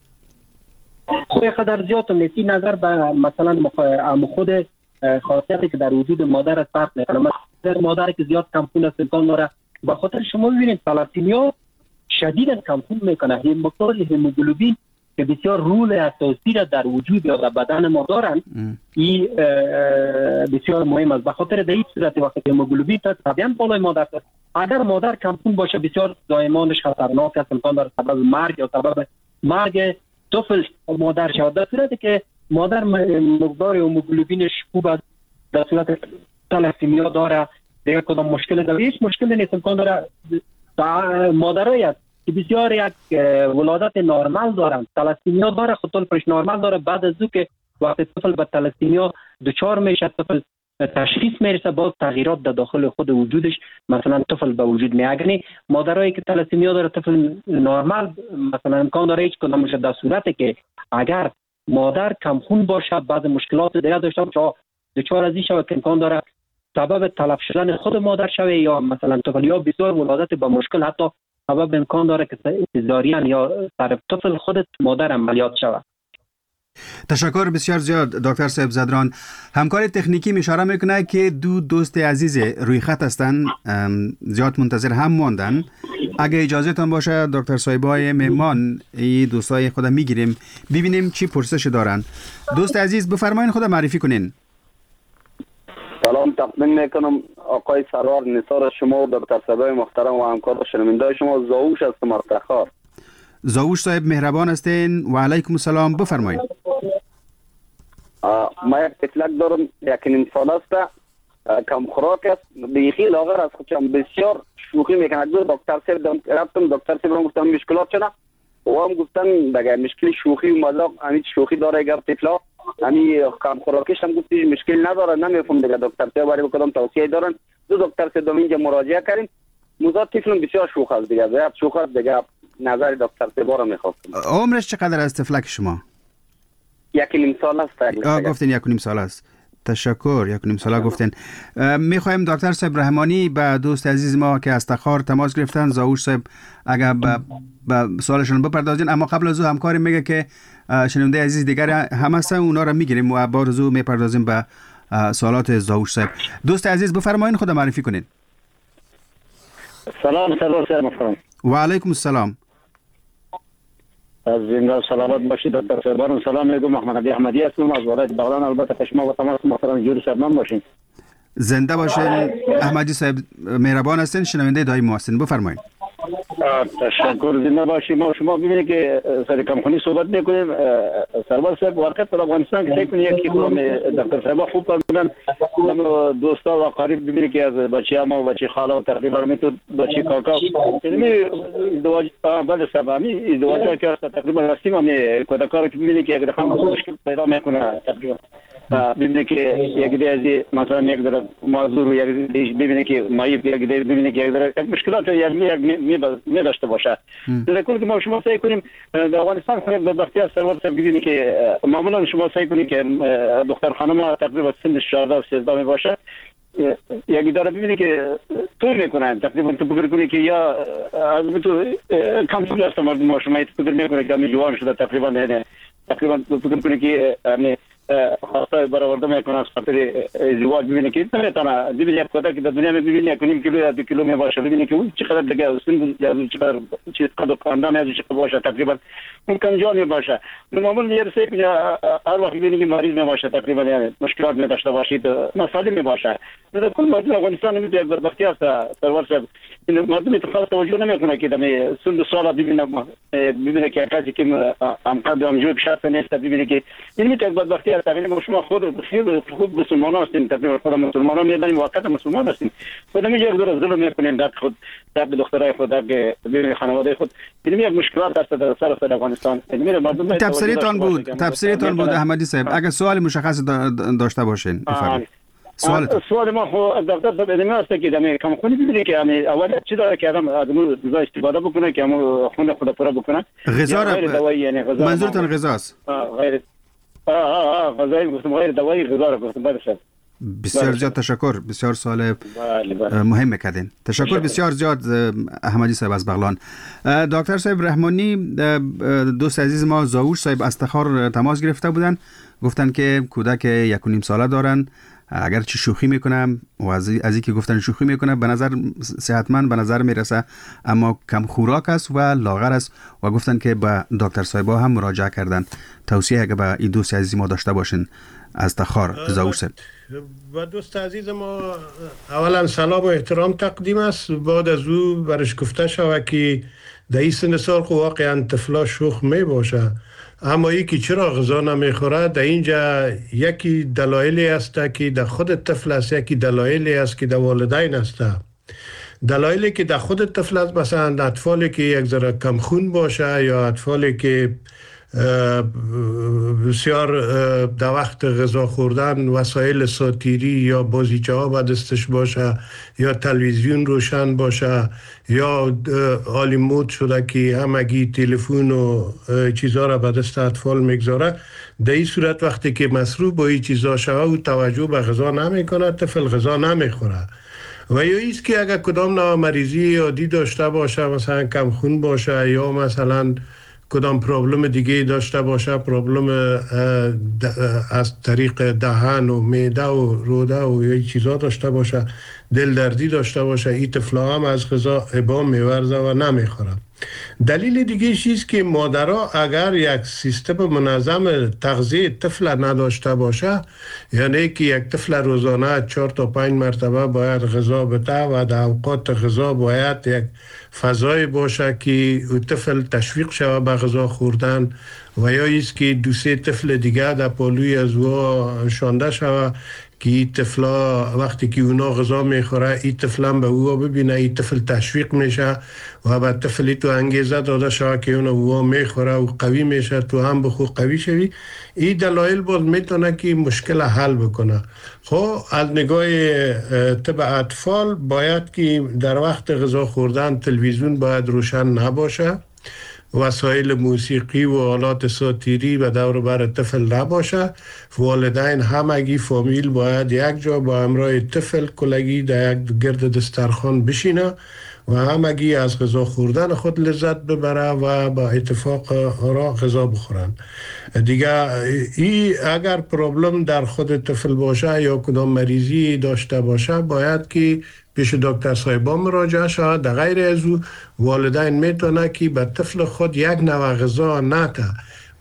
خود خدر زیاد نیست. این نظر به مثلا خود خاصیتی که در وجود مادر است فرق میکنه. مثلا مادر که زیاد کمخون است امکان داره به خاطر شما ببینید تلاسیمیا شدیدا کمخون میکنه. این مقدار هموگلوبین که بسیار رول اساسی را در وجود یا در بدن ما دارند این بسیار مهم است. به خاطر در این صورت وقتی که هموگلوبین طبیعاً بالای مادر است، اگر مادر کمخون باشه بسیار زایمانش خطرناک است، امکان داره سبب مرگ یا سبب مرگ طفل مادر شود. در صورتی که مادر مقدار هموگلوبینش خوب است در صورت تلاسیمیا داره دیگه کدام مشکل داره هیچ مشکلی نیست. امکان داره مادرایی است که بسیار یک ولادت نرمال دارن تلاسیمیا داره خود طفلش نرمال داره، بعد از او که وقتی طفل به تلاسیمیا دچار میشه طفل تشخیص میرسه باز تغییرات در داخل خود وجودش مثلا طفل به وجود میاد. مادرایی که تلاسیمیا داره طفل نرمال مثلا امکان داره هیچ کدام مشکل در صورتی که اگر مادر کم خون باشه بعض مشکلات دیگه داشته باشه دچار از این شود که امکان داره سبب تلف شدن خود مادر شوه یا مثلا طفل یا بسیار ولادت با مشکل حتی سبب امکان داره که سزارین یا صرف طفل خودت مادر عملیات شود. تشکر بسیار زیاد دکتر صاحب زدران. همکار تکنیکی اشاره میکنه که دو دوست عزیز روی خط هستند، زیاد منتظر هم ماندن. اگه اجازهتان باشه دکتر صاحبای مهمان این دوستای خود میگیریم ببینیم چی پرسش دارن. دوست عزیز بفرمایین خود معرفی کنین. سلام تقدیم میکنم آقای سرور نثار شما و دکتر صاحبای محترم و همکار و شنونده شما. زاوش هستم افتخار. زاوش صاحب مهربان هستین و علیکم السلام بفرمایید. ما یک اطلاق دارم یک نیم سال است کم خوراک است بیخی لاغر از خودم بسیار شوخی میکنه. دو دکتر صاحب رفتم دکتر صاحب گفتم مشکلات چه و هم گفتن دیگه مشکل شوخی و مذاق همین شوخی داره اگر طفلا همین کم خوراکش هم گفتی مشکل نداره نمیفهم دیگه دکتر صاحب برای کدام توصیه دارن. دو دکتر صاحب اینجا مراجعه کردیم موضوع طفل بسیار شوخ است دیگه زیاد شوخ است دیگه نظر دکتر صاحب رو میخواستم. عمرش چقدر است طفلک شما؟ یک نیم سال است. آه گفتین یک نیم سال است. تشکر. یک نیم ساله گفتین. میخوایم دکتر صاحب رحمانی به دوست عزیز ما که از تخار تماس گرفتن زاوش صاحب اگر به سوالشون بپردازین، اما قبل از او همکاری میگه که شنونده عزیز دیگر هم هستن اونا رو میگیریم و بعد از او میپردازیم به سوالات زاوش صاحب. دوست عزیز بفرمایین خود معرفی کنین. سلام سلام سلام. و علیکم السلام. از زنده سلامت باشید دکتر صاحبان. سلام میگم محمد علی احمدی هستم از ولایت بغلان. البته پشما و تمام محترم جوری صاحب من باشین. زنده باشین. احمدی صاحب مهربان هستین، شنونده دائم ما هستین، بفرمایید. تشکر زنده باشید. ما شما ببینید که سر کمخونی صحبت میکنیم. سرور صاحب واقعا در افغانستان که فکر یکی خودم دکتر صاحب خوب فرمودن، دوستا و قریب ببینید که از بچه ما و بچه خاله و تقریبا میتون بچه کاکا یعنی ازدواج بله سبامی ازدواج که تقریبا هستیم هم کودکان که ببینید که اگر هم مشکل پیدا میکنه تقریبا ببینید که یک دیگه مثلا یک در معذور یک ببینید که مایه یک دیگه ببینید که یک در مشکلات یک می داشته باشه. در کل که ما شما سعی کنیم در افغانستان خود به بختیار سرور صاحب ببینید که معمولا شما سعی کنید که دختر خانم تقریبا سن چهارده و سیزده می باشه یک اداره ببینید که طور میکنن تقریبا تو فکر کنید که یا از تو کم سن است مردم ما شما فکر میکنید که جوان شده تقریبا نه تقریبا فکر کنید که یعنی خاصه برآورده میکنه از خاطر ازدواج ببینید که نمیتونه ببینید یک کودک در دنیا ببینید که نیم کیلو یا دو کیلو می باشه ببینید که اون چقدر دیگه سن یا چقدر چیز قد خاندان از چقدر باشه تقریبا اون کم جان می باشه. معمولا یه سه هر وقت ببینید که مریض می باشه تقریبا یعنی مشکلات می داشته باشید مسائل می باشه. در کل مردم افغانستان میگه یک بدبختی است سرور صاحب این مردم خاص توجه نمیکنه که دم سن سال ببینه ببینه که کسی که ام قد ام جو شرط نیست ببینه که این میگه یک بدبختی است. تقریبا شما خود خیلی خوب مسلمان هستین تقریبا خود مسلمان ها میدونیم واقعا مسلمان هستین خود میگه یک دور ظلم میکنین در خود در دخترای خود در بین خانواده خود این یک مشکلات است در سر سر افغانستان. مردم تفسیرتان بود تفسیرتان بود احمدی صاحب اگر سوال مشخص داشته باشین بفرمایید. سوال سوال ما خو دکتر صاحب ادامه است که دم کم خونی ببینید که یعنی اول چی داره که آدم آدم غذا استفاده بکنه که همون خون خود پورا بکنه غذا را یعنی غذا منظورتون غذاست غیر آه آه غذایی گفتم غیر دوایی غذا را گفتم بله. بسیار زیاد تشکر بسیار سوال مهم کردین تشکر بسیار زیاد احمدی صاحب از بغلان. دکتر صاحب رحمانی دوست عزیز ما زاوش صاحب از تخار تماس گرفته بودن گفتن که کودک یک و نیم ساله دارن اگر چی شوخی میکنم و از از اینکه گفتن شوخی میکنه به نظر صحتمند به نظر میرسه اما کم خوراک است و لاغر است و گفتن که به دکتر صاحبا هم مراجعه کردن. توصیه اگه به این دوست عزیز ما داشته باشین از تخار زاوش صاحب. و دوست عزیز ما اولا سلام و احترام تقدیم است. بعد از او برش گفته شود که در این سن سال واقعا طفلا شوخ می باشه اما یکی چرا غذا نمیخوره در اینجا یکی دلایلی است که در خود طفل است یکی دلایلی است که در والدین است. دلایلی که در خود طفل است مثلا اطفالی که یک ذره کم خون باشه یا اطفالی که بسیار در وقت غذا خوردن وسایل ساتیری یا بازیچه ها به دستش باشه یا تلویزیون روشن باشه یا حالی مود شده که همگی تلفن و چیزها را به دست اطفال میگذاره در این صورت وقتی که مصروف با این چیزها شوه و توجه به غذا نمیکنه طفل غذا نمیخوره. و یا ایست که اگر کدام نوع مریضی عادی داشته باشه مثلا کم خون باشه یا مثلا کدام پرابلم دیگه داشته باشه پرابلم از طریق دهن و معده و روده و یا چیزا داشته باشه دل دردی داشته باشه این طفلا هم از غذا ابا میورزه و نمیخوره. دلیل دیگه چیست که مادرها اگر یک سیستم منظم تغذیه طفل نداشته باشه یعنی که یک طفل روزانه چهار تا پنج مرتبه باید غذا بده و در اوقات غذا باید یک فضای باشه که طفل تشویق شود به غذا خوردن و یا ایست که دو سه طفل دیگه در پالوی از او شانده شود که این طفلا وقتی که اونا غذا میخوره این طفل هم به او ببینه این طفل تشویق میشه و به طفلی تو انگیزه داده شود که اونا او میخوره و قوی میشه تو هم بخو قوی شوی. این دلایل باز میتونه که مشکل حل بکنه. خب از نگاه طب اطفال باید که در وقت غذا خوردن تلویزیون باید روشن نباشه وسایل موسیقی و آلات ساتیری و دور بر طفل نباشه. والدین همگی فامیل باید یک جا با همراه طفل کلگی در یک گرد دسترخوان بشینه و همگی از غذا خوردن خود لذت ببره و با اتفاق را غذا بخورن. دیگه ای اگر پرابلم در خود طفل باشه یا کدام مریضی داشته باشه باید که پیش دکتر صاحبا مراجعه شود. در غیر از او والدین میتونه که به طفل خود یک نوع غذا نده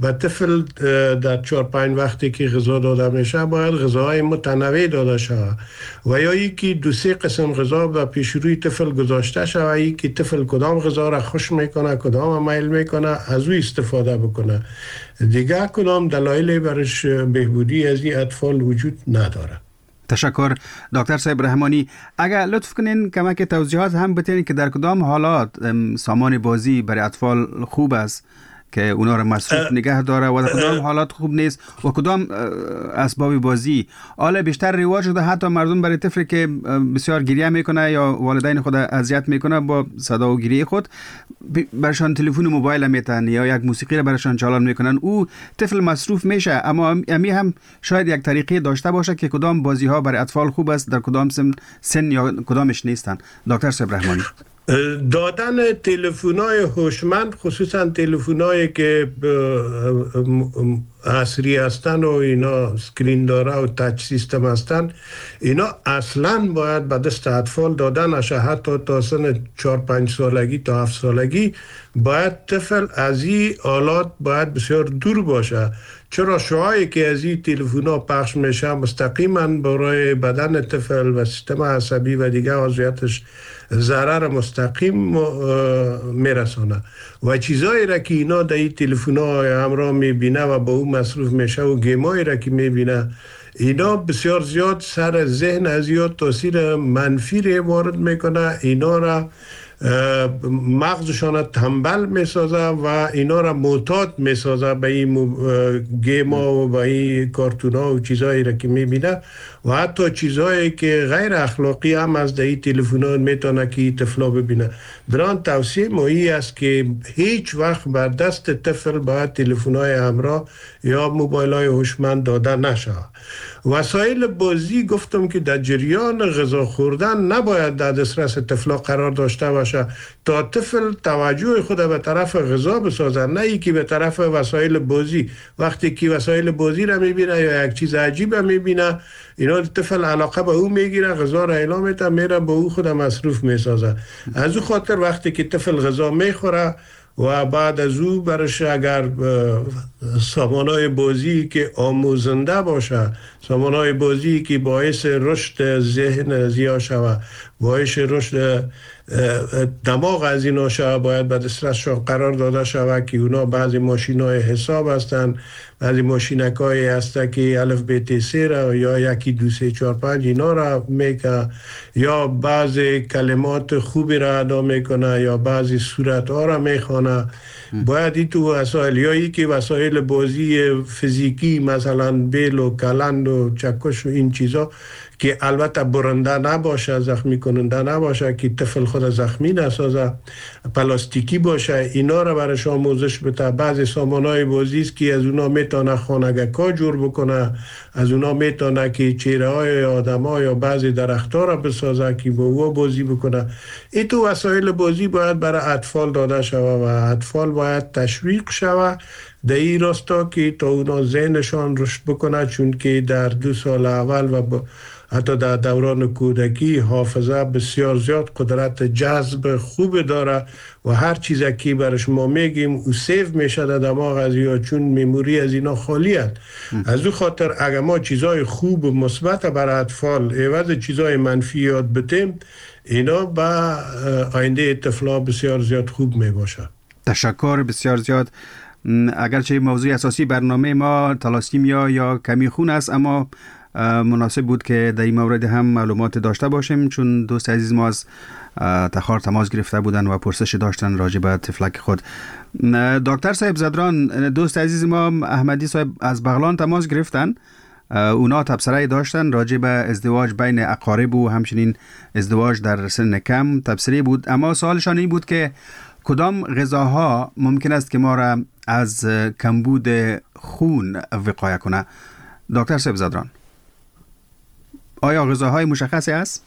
به طفل در چهار پنج وقتی که غذا داده میشه باید غذاهای متنوع داده شود و یا یکی دو سه قسم غذا به پیش روی طفل گذاشته شود، یکی طفل کدام غذا را خوش میکنه کدام میل میکنه از او استفاده بکنه. دیگه کدام دلایلی برش بهبودی از این اطفال وجود نداره. تشکر دکتر صاحب رحمانی. اگر لطف کنین کمک توضیحات هم بتین که در کدام حالات سامان بازی برای اطفال خوب است که اونا رو مصروف نگه داره و در کدام حالات خوب نیست و کدام اسباب بازی حالا بیشتر رواج شده حتی مردم برای طفلی که بسیار گریه میکنه یا والدین خود اذیت میکنه با صدا و گریه خود برشان تلفن و موبایل میتن یا یک موسیقی رو برشان چالان میکنن، او طفل مصروف میشه. اما امی هم شاید یک طریقه داشته باشه که کدام بازی ها برای اطفال خوب است در کدام سن, سن یا کدامش نیستن. دکتر صاحب رحمانی. دادن تلفن‌های هوشمند، خصوصا تلفن‌هایی که عصری هستن و اینا اسکرین داره و تاچ سیستم هستن، اینا اصلا باید به دست اطفال دادن نشه. حتی تا سن چهار پنج سالگی تا هفت سالگی باید طفل از این آلات باید بسیار دور باشه، چرا شعاعی که از این تلفن‌ها پخش میشه مستقیما برای بدن طفل و سیستم عصبی و دیگه عضویاتش ضرر مستقیم میرسانه و چیزایی را که اینا در این تلفن‌ها همراه میبینه و با اون مصروف میشه و گیمایی را که میبینه، اینا بسیار زیاد سر ذهن از زیاد تاثیر منفی را وارد میکنه، اینا را مغزشان تنبل میسازه و اینا را معتاد میسازه به این گیما و به این کارتونا و چیزایی را که میبینه و حتی چیزایی که غیر اخلاقی هم از در این تلفن‌ها میتونه که این طفلا ببینه. بران توصیه مایی است که هیچ وقت بر دست طفل باید تلفن‌های همراه یا موبایل‌های هوشمند داده نشه. وسایل بازی گفتم که در جریان غذا خوردن نباید در دسترس طفلا قرار داشته باشه تا طفل توجه خود به طرف غذا بسازه، نه ای که به طرف وسایل بازی. وقتی که وسایل بازی را میبینه یا یک چیز عجیب میبینه، اینا طفل علاقه به او میگیره، غذا را اعلام میده، میره به او خود مصروف میسازه. از او خاطر وقتی که طفل غذا میخوره و بعد از او برش اگر سامانهای بازی که آموزنده باشه، سامانهای بازی که باعث رشد ذهن زیاد شود، باعث رشد دماغ از اینا شود، باید به دسترسشان قرار داده شود که اونا بعضی ماشین‌های حساب هستن، بعضی ماشینک‌های هستن که الف ب ت س را یا یکی دو سه چهار پنج اینا را میکنه یا بعضی کلمات خوبی را ادا میکنه یا بعضی صورت‌ها را میخوانه. باید این تو وسایل یا ای که وسایل بازی فیزیکی مثلا بیل و کلند و چکش و این چیزا که البته برنده نباشه، زخمی کننده نباشه، که طفل خود زخمی نسازه، پلاستیکی باشه، اینا را برش آموزش بده. بعضی سامانهای بازی است که از اونا میتونه خانگکا جور بکنه، از اونا میتونه که چهره های آدم ها یا بعضی درخت ها را بسازه که با او بازی بکنه. این تو وسایل بازی باید برای اطفال داده شود و اطفال باید تشویق شود در این راستا که تا اونا ذهنشان رشد بکنه، چون که در دو سال اول و با حتی در دوران کودکی حافظه بسیار زیاد قدرت جذب خوب داره و هر چیز که برش ما میگیم او سیو میشه در دماغ از یا، چون میموری از اینا خالی است. از او خاطر اگر ما چیزای خوب و مثبت برای اطفال عوض چیزای منفی یاد بدیم، اینا به آینده طفلا بسیار زیاد خوب میباشه. تشکر بسیار زیاد. اگرچه موضوع اساسی برنامه ما تالاسیمیا یا کمی خون است، اما مناسب بود که در این مورد هم معلومات داشته باشیم، چون دوست عزیز ما از تخار تماس گرفته بودن و پرسش داشتن راجع به طفلک خود. دکتر صاحب زدران، دوست عزیز ما احمدی صاحب از بغلان تماس گرفتن، اونا تبصره داشتن راجع به ازدواج بین اقارب و همچنین ازدواج در سن کم تبصره بود، اما سوالشان این بود که کدام غذاها ممکن است که ما را از کمبود خون وقایه کنه؟ دکتر صاحب زدران، آیا غذاهای مشخصی است؟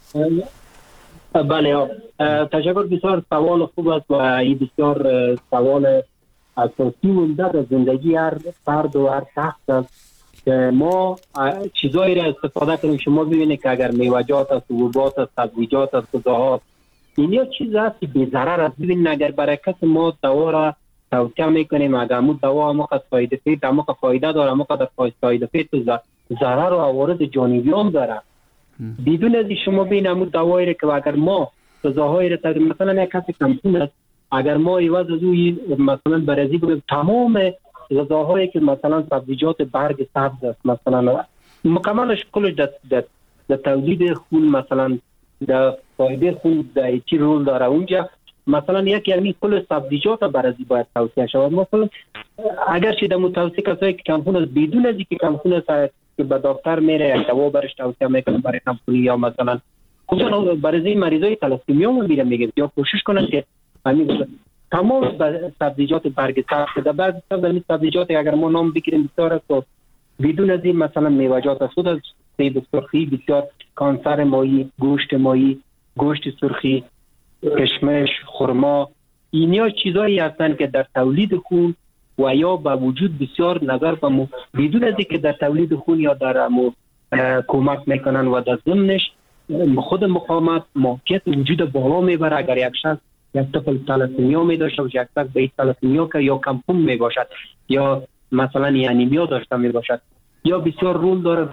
بله، تشکر. بسیار سوال خوب است و این بسیار سوال اساسی مونده در زندگی هر فرد و هر شخص است که ما چیزایی را استفاده کنیم. شما ببینید که اگر میوه‌جات است، حبوبات است، سبزیجات است، غذاها، این یک چیز است که بی ضرر است. ببینید اگر برای کس ما دوا را توصیه میکنیم اگر مو دوا موقع ساید افکت موقع فایده داره موقع ساید افکت ضرر و عوارض جانبی هم داره. بدون از شما ببین مو دوایی که اگر ما غذاهای را مثلا یک کسی کمپون است اگر ما ایواز از اوی مثلا برازی بگیم تمام غذاهایی که مثلا سبزیجات برگ سبز است مثلا مکملش کلش در, در, در تولید خون مثلا در فایده خون در چی رول داره اونجا مثلا یک یعنی کل سبزیجات برازی باید توصیه شود. مثلا اگر چه در توصیه کسایی که کمپون است بدون از اینکه کمپون است که به دکتر میره یک دوا برش توصیه میکنه برای کمپونی یا مثلا خصوصا برای مریضای تلاسیمیا میره میگه یا کوشش کنن که همین تمام سبزیجات برگ سبز در بعض سبزیجات اگر ما نام بگیریم بسیار است و بدون از این مثلا میوه‌جات است خود سیب سرخی بسیار کانسر مایی گوشت مایی گوشت سرخی کشمش خرما اینیا چیزایی هستند که در تولید خون و یا با وجود بسیار نظر به مو بدون از اینکه در تولید خون یا در مو کمک میکنن و در ضمنش خود مقاومت موقعیت وجود بالا میبره. اگر یک شخص یک طفل تلاسیمیا می داشته باشه یک شخص به تلاسیمیا که یا کمپون می باشد یا مثلا انیمیا داشته می باشد یا بسیار رول داره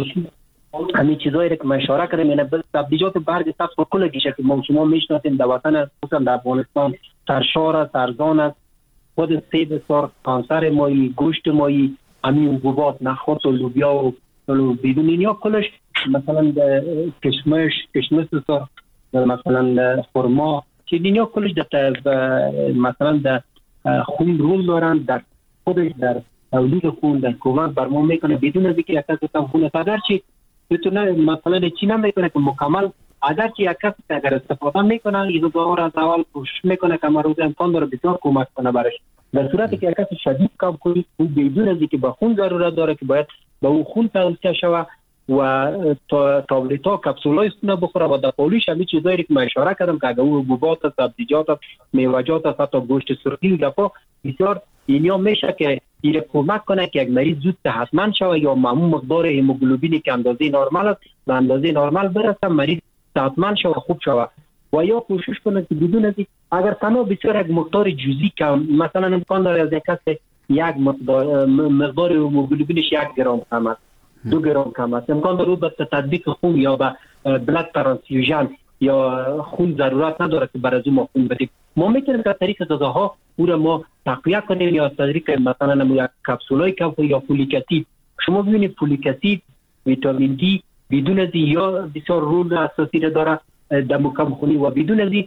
همین چیزایی که من اشاره کردم یعنی سبزیجات برگ سبز و کل گیشه که ما شما میشناسیم در وطن خصوصا در افغانستان سرشار است سرزان است خود سیب سرخ کانسر مایی گوشت مایی همین حبوبات نخود و لوبیا و بدون اینیا کلش مثلا کشمش کشمش سرخ مثلا خرما که دنیا کلش در مثلا در خون رول دارن در خودش در تولید خون در کمک بر ما میکنه بدون از اینکه یک کس کم خون اگر چی بتونه مثلا چی نمیکنه که مکمل اگر چی یک کس اگر استفاده میکنه این دو از اول کوشش میکنه که روز امکان داره بسیار کمک کنه برش. در صورتی که یک کس شدید کم کنه بدون از اینکه به خون ضرورت داره که باید به اون خون توصیه شوه و تابلت ها کپسولای خونه بخوره و در پولیش همین چیزایی که من اشاره کردم که اگر او حبوبات سبزیجات میوه‌جات حتی گوشت سرخی دفعه بسیار اینیا میشه که این کمک کنه که یک مریض زود صحتمند شوه یا معمول مقدار هموگلوبینی که اندازه نرمال است به اندازه نرمال برسه مریض صحتمند شوه خوب شوه و یا کوشش کنه که بدون از اگر تنها بسیار یک مقدار جزئی که مثلا امکان داره از یک کس یک مقدار مقدار هموگلوبینش یک گرم کم است دو گرم کم است امکان داره به تطبیق خون یا به بلاد ترانسفیوژن یا خون ضرورت نداره که برای ما خون بدیم ما میتونیم که طریق غذاها او را ما تقویه کنیم یا طریق مثلا یک کپسولای کاف یا فولیک اسید. شما ببینید فولیک اسید ویتامین دی بدون از یا بسیار رول اساسی را داره در مکم خونی و بدون از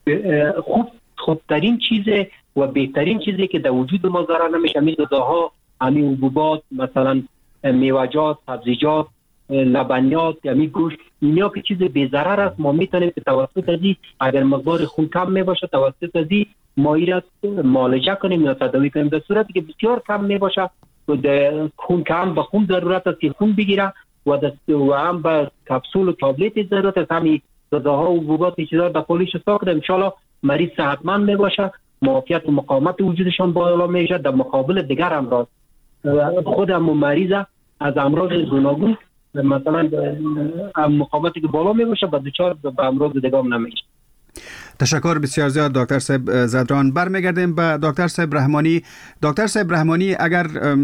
خوب خوبترین چیز و بهترین چیزی که در وجود ما ضرر نمیشه همین غذاها همین حبوبات مثلا میوه‌جات سبزیجات لبنیات یعنی گوشت اینا که چیز بی ضرر است ما میتونیم که توسط ازی اگر مقدار خون کم میباشه توسط ازی ما ایراد معالجه کنیم یا تداوی کنیم. در صورتی که بسیار کم میباشه و در خون کم به خون ضرورت است که خون بگیره و و هم به کپسول و تابلت ضرورت است همین غذاها و حبوبات چیزا در پولیش ساخته ان شاء الله مریض صحتمند میباشه معافیت و مقاومت وجودشان بالا میشه. در مقابل دیگر امراض خودم مریض از امراض گوناگون مثلا مقاومتی که بالا میباشه و دوچار به امراض دیگه هم نمیشه. تشکر بسیار زیاد دکتر صاحب زدران. برمیگردیم به دکتر صاحب رحمانی. دکتر صاحب رحمانی اگر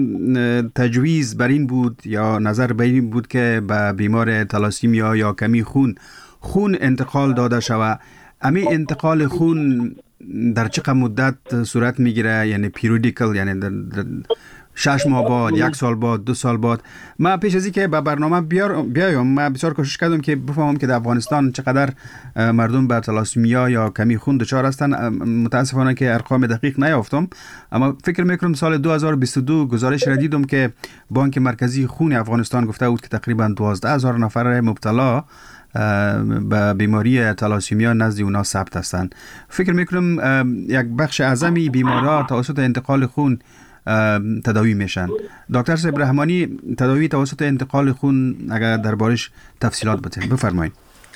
تجویز بر این بود یا نظر بر این بود که به بیمار تلاسیمیا یا کمی خون خون انتقال داده شود امی انتقال خون در چقدر مدت صورت میگیره یعنی پیریودیکل یعنی در, در شش ماه بعد یک سال بعد دو سال بعد ما پیش از اینکه به برنامه بیار بیایم ما بسیار کوشش کردم که بفهمم که در افغانستان چقدر مردم به تلاسیمیا یا کمی خون دچار هستند. متاسفانه که ارقام دقیق نیافتم اما فکر میکنم سال دو هزار و بیست و دو گزارش را دیدم که بانک مرکزی خون افغانستان گفته بود که تقریبا دوازده هزار نفر مبتلا به بیماری تلاسیمیا نزد اونا ثبت هستند. فکر میکنم یک بخش اعظمی بیمارا توسط انتقال خون تداوی میشن. دکتر صاحب رحمانی تداوی توسط انتقال خون اگر دربارش تفصیلات بتین بفرمایید.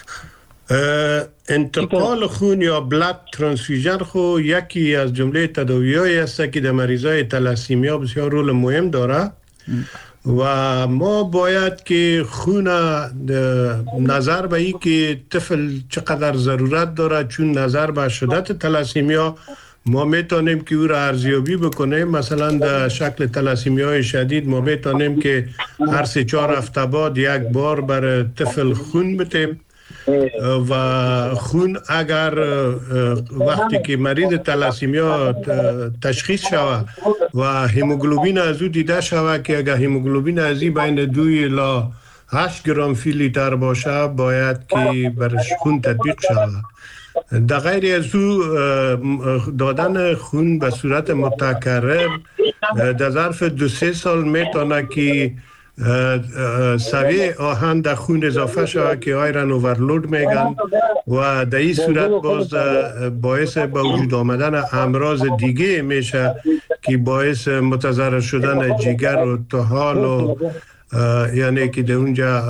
انتقال خون یا بلاد ترانسفیوژن خو یکی از جمله تداوی‌هایی است که در مریضای تلاسیمیا بسیار رول مهم داره و ما باید که خون نظر به این که طفل چقدر ضرورت داره چون نظر به شدت تلاسیمیا ما میتونیم که او را ارزیابی بکنیم. مثلا در شکل تلاسیمی های شدید ما میتونیم که هر سه چهار هفته بعد یک بار بر طفل خون بتیم و خون اگر وقتی که مریض تلاسیمیا تشخیص شود و هیموگلوبین از او دیده شود که اگر هیموگلوبین از این بین دوی الی هشت گرم فی لیتر باشه باید که برش خون تطبیق شود. در غیر از او دادن خون به صورت متکرر در ظرف دو سه سال میتونه که سویه آهن در خون اضافه شود که آیرن اوورلود میگن و در این صورت باز باعث به وجود آمدن امراض دیگه میشه که باعث متضرر شدن جگر و طحال و یعنی که در اونجا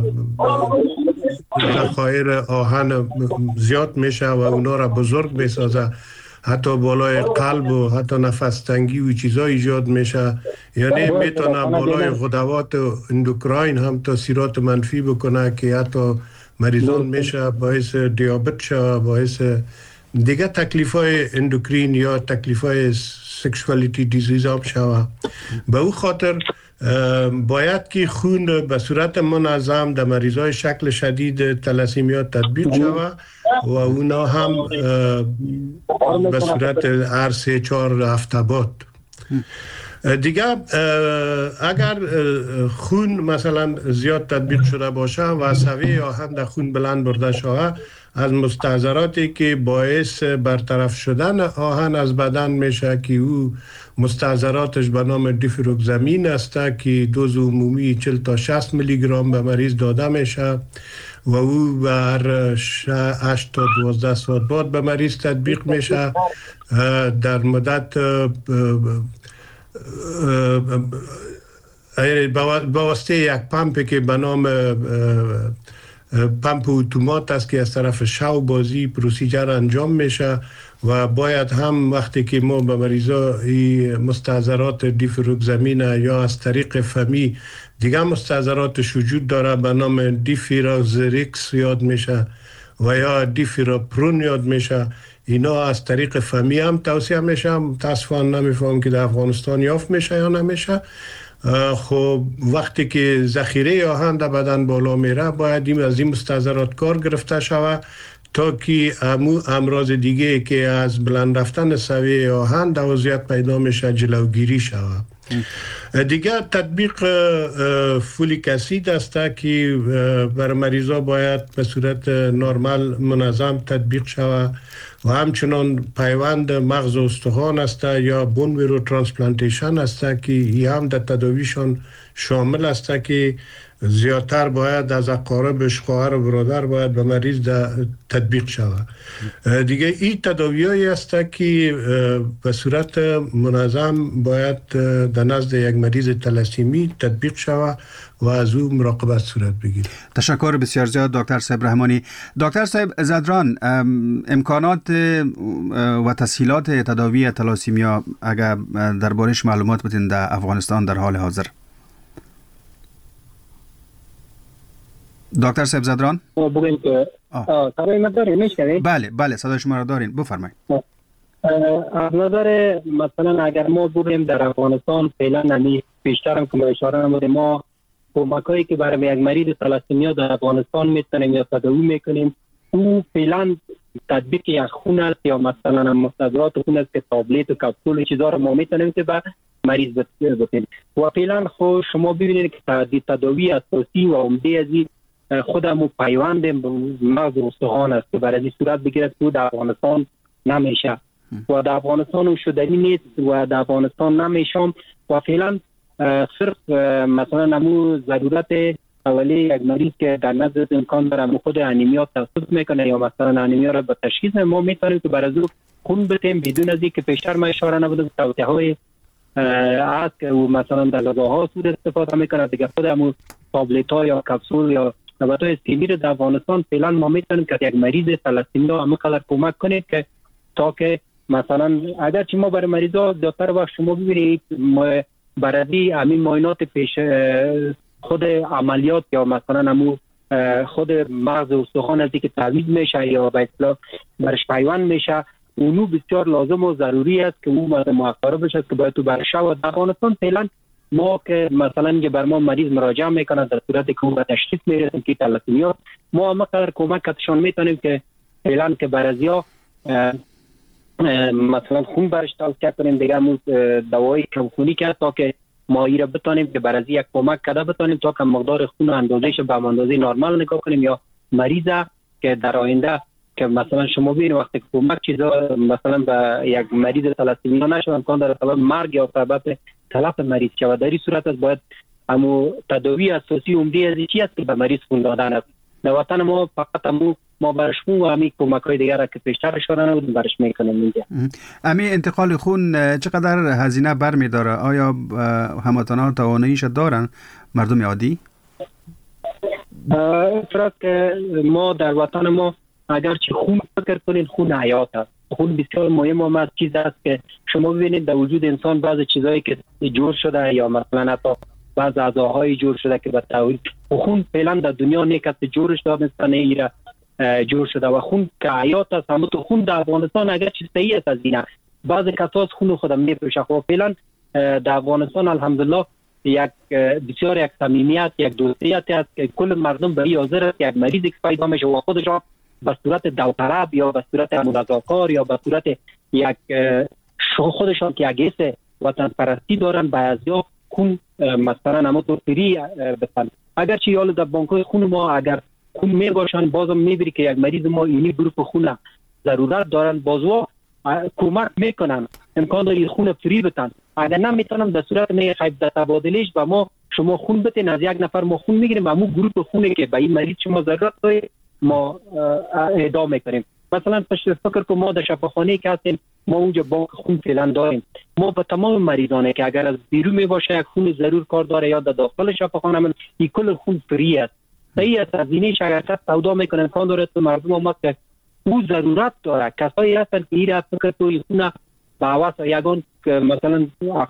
ذخایر آهن زیاد میشه و اونا را بزرگ میسازه، حتی بالای قلب و حتی نفس تنگی و چیزا ایجاد میشه. یعنی میتونه بالای غدوات و اندوکراین هم تاثیرات منفی بکنه که حتی مریضان میشه باعث دیابت شوه، باعث دیگه تکلیف های اندوکرین یا تکلیف های سکشوالیتی دیزیز هم شوه. به او خاطر باید که خون به صورت منظم در مریضای شکل شدید تلاسیمیا تطبیق شود و اونا هم به صورت هر سه چهار هفته بعد. دیگه اگر خون مثلا زیاد تطبیق شده باشه و سویه آهن در خون بلند برده شود، از مستحضراتی که باعث برطرف شدن آهن از بدن میشه که او مستحضراتش به نام دیفروکسامین است که دوز عمومی چهل تا شصت میلی گرم به مریض داده میشه و او بر هشت تا دوازده ساعت بعد به مریض تطبیق میشه در مدت با واسطه یک پمپی که به نام پمپ اتومات است که از طرف شو بازی پروسیجر انجام میشه و باید هم وقتی که ما به مریضا مستحضرات دیفروکسامین یا از طریق فمی دیگه مستحضراتش وجود داره به نام دیفیرازریکس یاد میشه و یا دیفیراپرون یاد میشه، اینا از طریق فمی هم توصیه میشه. متاسفانه نمیفهم که در افغانستان یافت میشه یا نمیشه. خب وقتی که ذخیره آهن در بدن بالا میره باید این از این مستحضرات کار گرفته شود تا که امو امراض دیگه که از بلند رفتن سویه آهن در وضعیت پیدا میشه جلوگیری شود. دیگه تطبیق فولیک اسید است که بر مریضا باید به صورت نرمال منظم تطبیق شود و همچنان پیوند مغز و استخوان است یا بون میرو ترانسپلانتیشن است که ای هم در تداویشان شامل است که زیادتر باید از اقاربش خواهر و برادر باید به مریض تطبیق شود. دیگه این تداویایی است که به صورت منظم باید در نزد یک مریض تلاسیمی تطبیق شود و از او مراقبت صورت بگیرد. تشکر بسیار زیاد دکتر صاحب رحمانی. دکتر صاحب زدران، امکانات و تسهیلات تداوی تلاسیمیا اگر دربارش معلومات بدین در افغانستان در حال حاضر؟ دکتر صاحب زدران بگیم که صدای من دارین میشنوید؟ بله بله صدای شما را دارین، بفرمایید. از نظر مثلا اگر ما بریم در افغانستان فعلا نمی بیشتر هم که اشاره نمودیم ما کمکایی که برای یک مریض تلاسیمیا در افغانستان میتونیم یا تداوی میکنیم او فعلا تطبیق یک خون است یا مثلا مستحضرات خون است که تابلت و کپسول و چیزا رو ما میتونیم که به مریض بدیم و فعلا خود شما ببینید که تداوی اساسی و عمده از خودمو پیوند مغز و استخوان است که برای این صورت بگیرد که در افغانستان نمیشه و در افغانستان شدنی نیست و در افغانستان نمیشم و فعلا صرف مثلا نمو ضرورت اولی یک مریض که در نزد امکان داره خود انیمیا تشخیص میکنه یا مثلا انیمیا را به تشخیص ما میتونیم که برای او خون بدیم بدون از اینکه پیشتر ما اشاره نبودم توصیه های از که مثلا در غذاها سود استفاده میکنه دیگه خودمون تابلت ها یا کپسول یا نبات های استیمیر در افغانستان فعلا ما میتونیم که یک مریض تلاسیمیا همینقدر کمک کنید که تا که مثلا اگر چی ما برای مریضا زیادتر وقت شما ببینید برای همین معاینات پیش خود عملیات یا مثلا همون خود مغز و استخوان از که تعویض میشه یا به اصطلاح برش پیوند میشه اونو بسیار لازم و ضروری است که اون موفر بشه که باید تو برشه و در افغانستان فعلا ما که مثلا که بر ما مریض مراجعه میکنه در صورت که اون به تشخیص میرسیم که تلاسیمیا، ما هم قدر کمکشان میتونیم که فعلا که برازیا مثلا خون برش توصیه کنیم، دیگه همون دوایی کمخونی کرد تا که ما ایره بتانیم که برازی یک کمک کرده بتانیم تا که مقدار خون اندازهش به اندازه نرمال نگاه کنیم، یا مریضه که در آینده که مثلا شما ببینید وقتی کمک چیزا مثلا به یک مریض تلاسیمیا نشه امکان داره سبب مرگ یا سبب تلف مریض شود. در این صورت است باید همو تداوی اساسی عمده از چی است که به مریض خون دادن است. در وطن ما فقط همو ما برش خون و همی کمک‌های دیگر را که پیشتر اشاره نبودیم برش میکنیم اینجا. امی انتقال خون چقدر هزینه برمی‌داره؟ آیا هموطنان تواناییش دارن مردم عادی؟ فرض که ما در وطن ما اگر چه خون فکر کنید خون حیات است. خون بسیار مهم و از چیز است که شما ببینید در وجود انسان بعض چیزایی که جور شده یا مثلا حتی بعض اعضاهای جور شده که به تولید خون فعلا در دنیا نیکت جورش دادستانه ایره جور شده و خون که حیات است. همون تو خون در افغانستان اگر چیز صحیح است از اینه بعض کساس خون خودم میپوشه و فعلا در افغانستان الحمدلله یک بسیار یک صمیمیت یک دوستیت است که کل مردم به این حاضر است یک مریض که پیدا میشه و خودشان به صورت داوطلب یا به صورت رضاکار یا به صورت یک خودشان که یک حس وطن پرستی دارن بعضیا خون مثلا همون تو فری بتن. اگر چه یال در بانک‌های خون ما اگر خون می باشن بازم میبری که یک مریض ما اینی گروپ خون ضرورت دارن بازوا کمک میکنن امکان داره خون فری بتن. اگر نمیتونم در صورت می خیب در تبادلش و ما شما خون بتین از یک نفر ما خون میگیریم و همون گروپ خونه که به این مریض شما ضرورت داره ما اهدا میکنیم. مثلا فکر که ما در شفاخانه که هستیم ما اونجا بانک خون فعلا داریم. ما به تمام مریضانه که اگر از بیرون می باشه یک خون ضرور کار داره یا در داخل شفاخانه من این کل خون فری است. صحیح است از اینه شاید سودا میکنن امکان داره تو مردم ما که او ضرورت داره. کسایی هستن که ایره فکر توی خونه به عوض یگان مثلا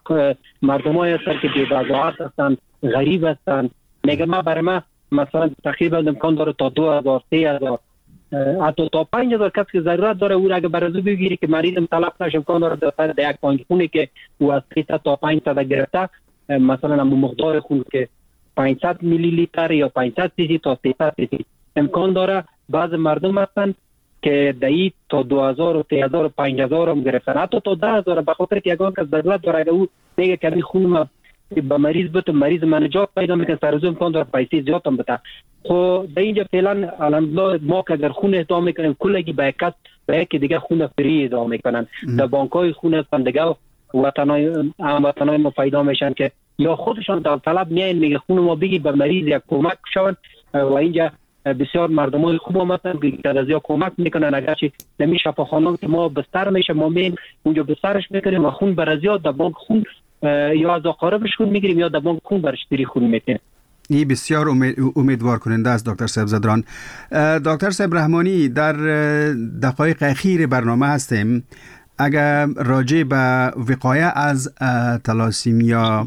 مردمایی هستن که بی‌وضاحت هستن غریب هستن میگه ما برای ما مثلا تقریبا امکان داره تا دو هزار سه هزار حتی تا پنج هزار کسی که ضرورت داره او را اگه برازو بگیری که مریضم طلب نشه امکان داره در یک پانگ خونه که او از سیصد تا پانصد گرفته مثلا هم مقدار خون که پانصد میلی لیتر یا پانصد سی سی تا سیصد سی سی امکان داره. بعض مردم هستن که دایی تا دو هزار و سه هزار و پنج هزار هم گرفتن حتی تا ده هزار به خاطر که یگان که ضرورت داره اگه او دیگه کمی خون ما به مریض بده مریض منجات پیدا میکنه سرزو امکان داره پیسه زیاد هم بده. خب در اینجا فعلا الحمدلله ما که اگر خون اهدا میکنیم کلگی به یک به یک دیگه خون فری اهدا میکنن در بانک‌های خون هستن دیگه وطنای هموطنای ما پیدا میشن که یا خودشان داوطلب میاین میگه خون ما بگی به مریض یک کمک شون و اینجا بسیار مردمای خوب آمدن که از یا کمک میکنن. اگرچه نمی شفاخانه که ما بستر میشه ما مین اونجا بسترش میکنیم و خون بر از یا در بانک خون یا از اقاربش خون میگیریم یا در بانک خون برش بری خون میتیم. این بسیار امید، امیدوار کننده است دکتر صاحب زدران. دکتر صاحب رحمانی در دقایق اخیر برنامه هستیم. اگر راجع به وقایه از تلاسیمیا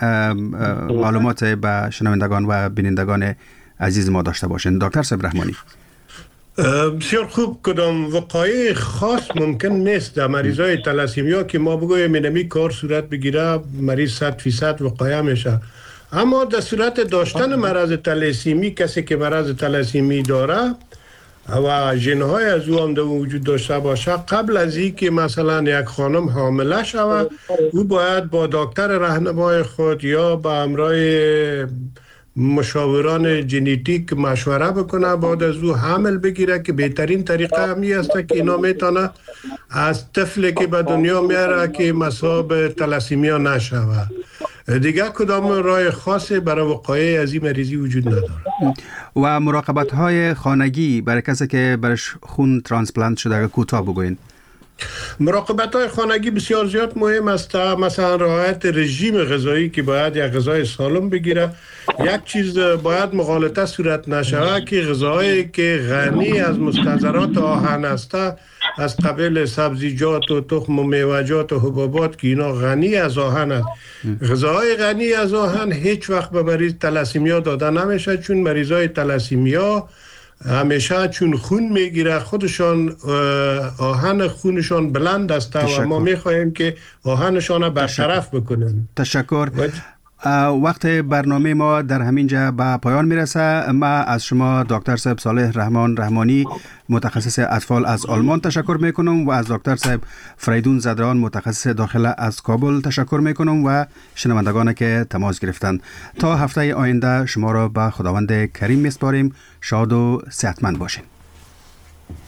معلومات به شنوندگان و بینندگان عزیز ما داشته باشین دکتر صاحب رحمانی. بسیار خوب. کدام وقایع خاص ممکن نیست در مریضای تلاسیمیا که ما بگویم اینمی کار صورت بگیره مریض صد فیصد وقایع میشه، اما در صورت داشتن مرض تلاسیمی کسی که مرض تلاسیمی داره و ژن‌های از او هم در وجود داشته باشه قبل از این که مثلا یک خانم حامله شود او باید با دکتر راهنمای خود یا با همراه مشاوران ژنتیک مشوره بکنه بعد از او حمل بگیره که بهترین طریقه همی است که اینا میتونه از طفلی که به دنیا میاره که مصاب تلاسیمیا نشود. دیگه کدام راه خاصی برای وقایع از این مریضی وجود نداره. و مراقبت های خانگی برای کسی که برش خون ترانسپلانت شده اگر کوتاه بگوین. مراقبت های خانگی بسیار زیاد مهم است. مثلا رعایت رژیم غذایی که باید یک غذای سالم بگیره. یک چیز باید مغالطه صورت نشود که غذاهایی که غنی از مستحضرات آهن است از قبیل سبزیجات و تخم و میوه‌جات و حبوبات که اینا غنی از آهن است. غذاهای غنی از آهن هیچ وقت به مریض تلاسیمیا داده نمیشه چون مریضای تلاسیمیا همیشه چون خون میگیره خودشان آهن خونشان بلند است و ما میخواهیم که آهنشان برطرف بکنیم. تشکر. وقت برنامه ما در همین جا به پایان میرسه. ما از شما دکتر صاحب صالح رحمان رحمانی متخصص اطفال از آلمان تشکر میکنم و از دکتر صاحب فریدون زدران متخصص داخله از کابل تشکر میکنم و شنوندگان که تماس گرفتند. تا هفته آینده شما را به خداوند کریم میسپاریم. شاد و صحتمند باشین.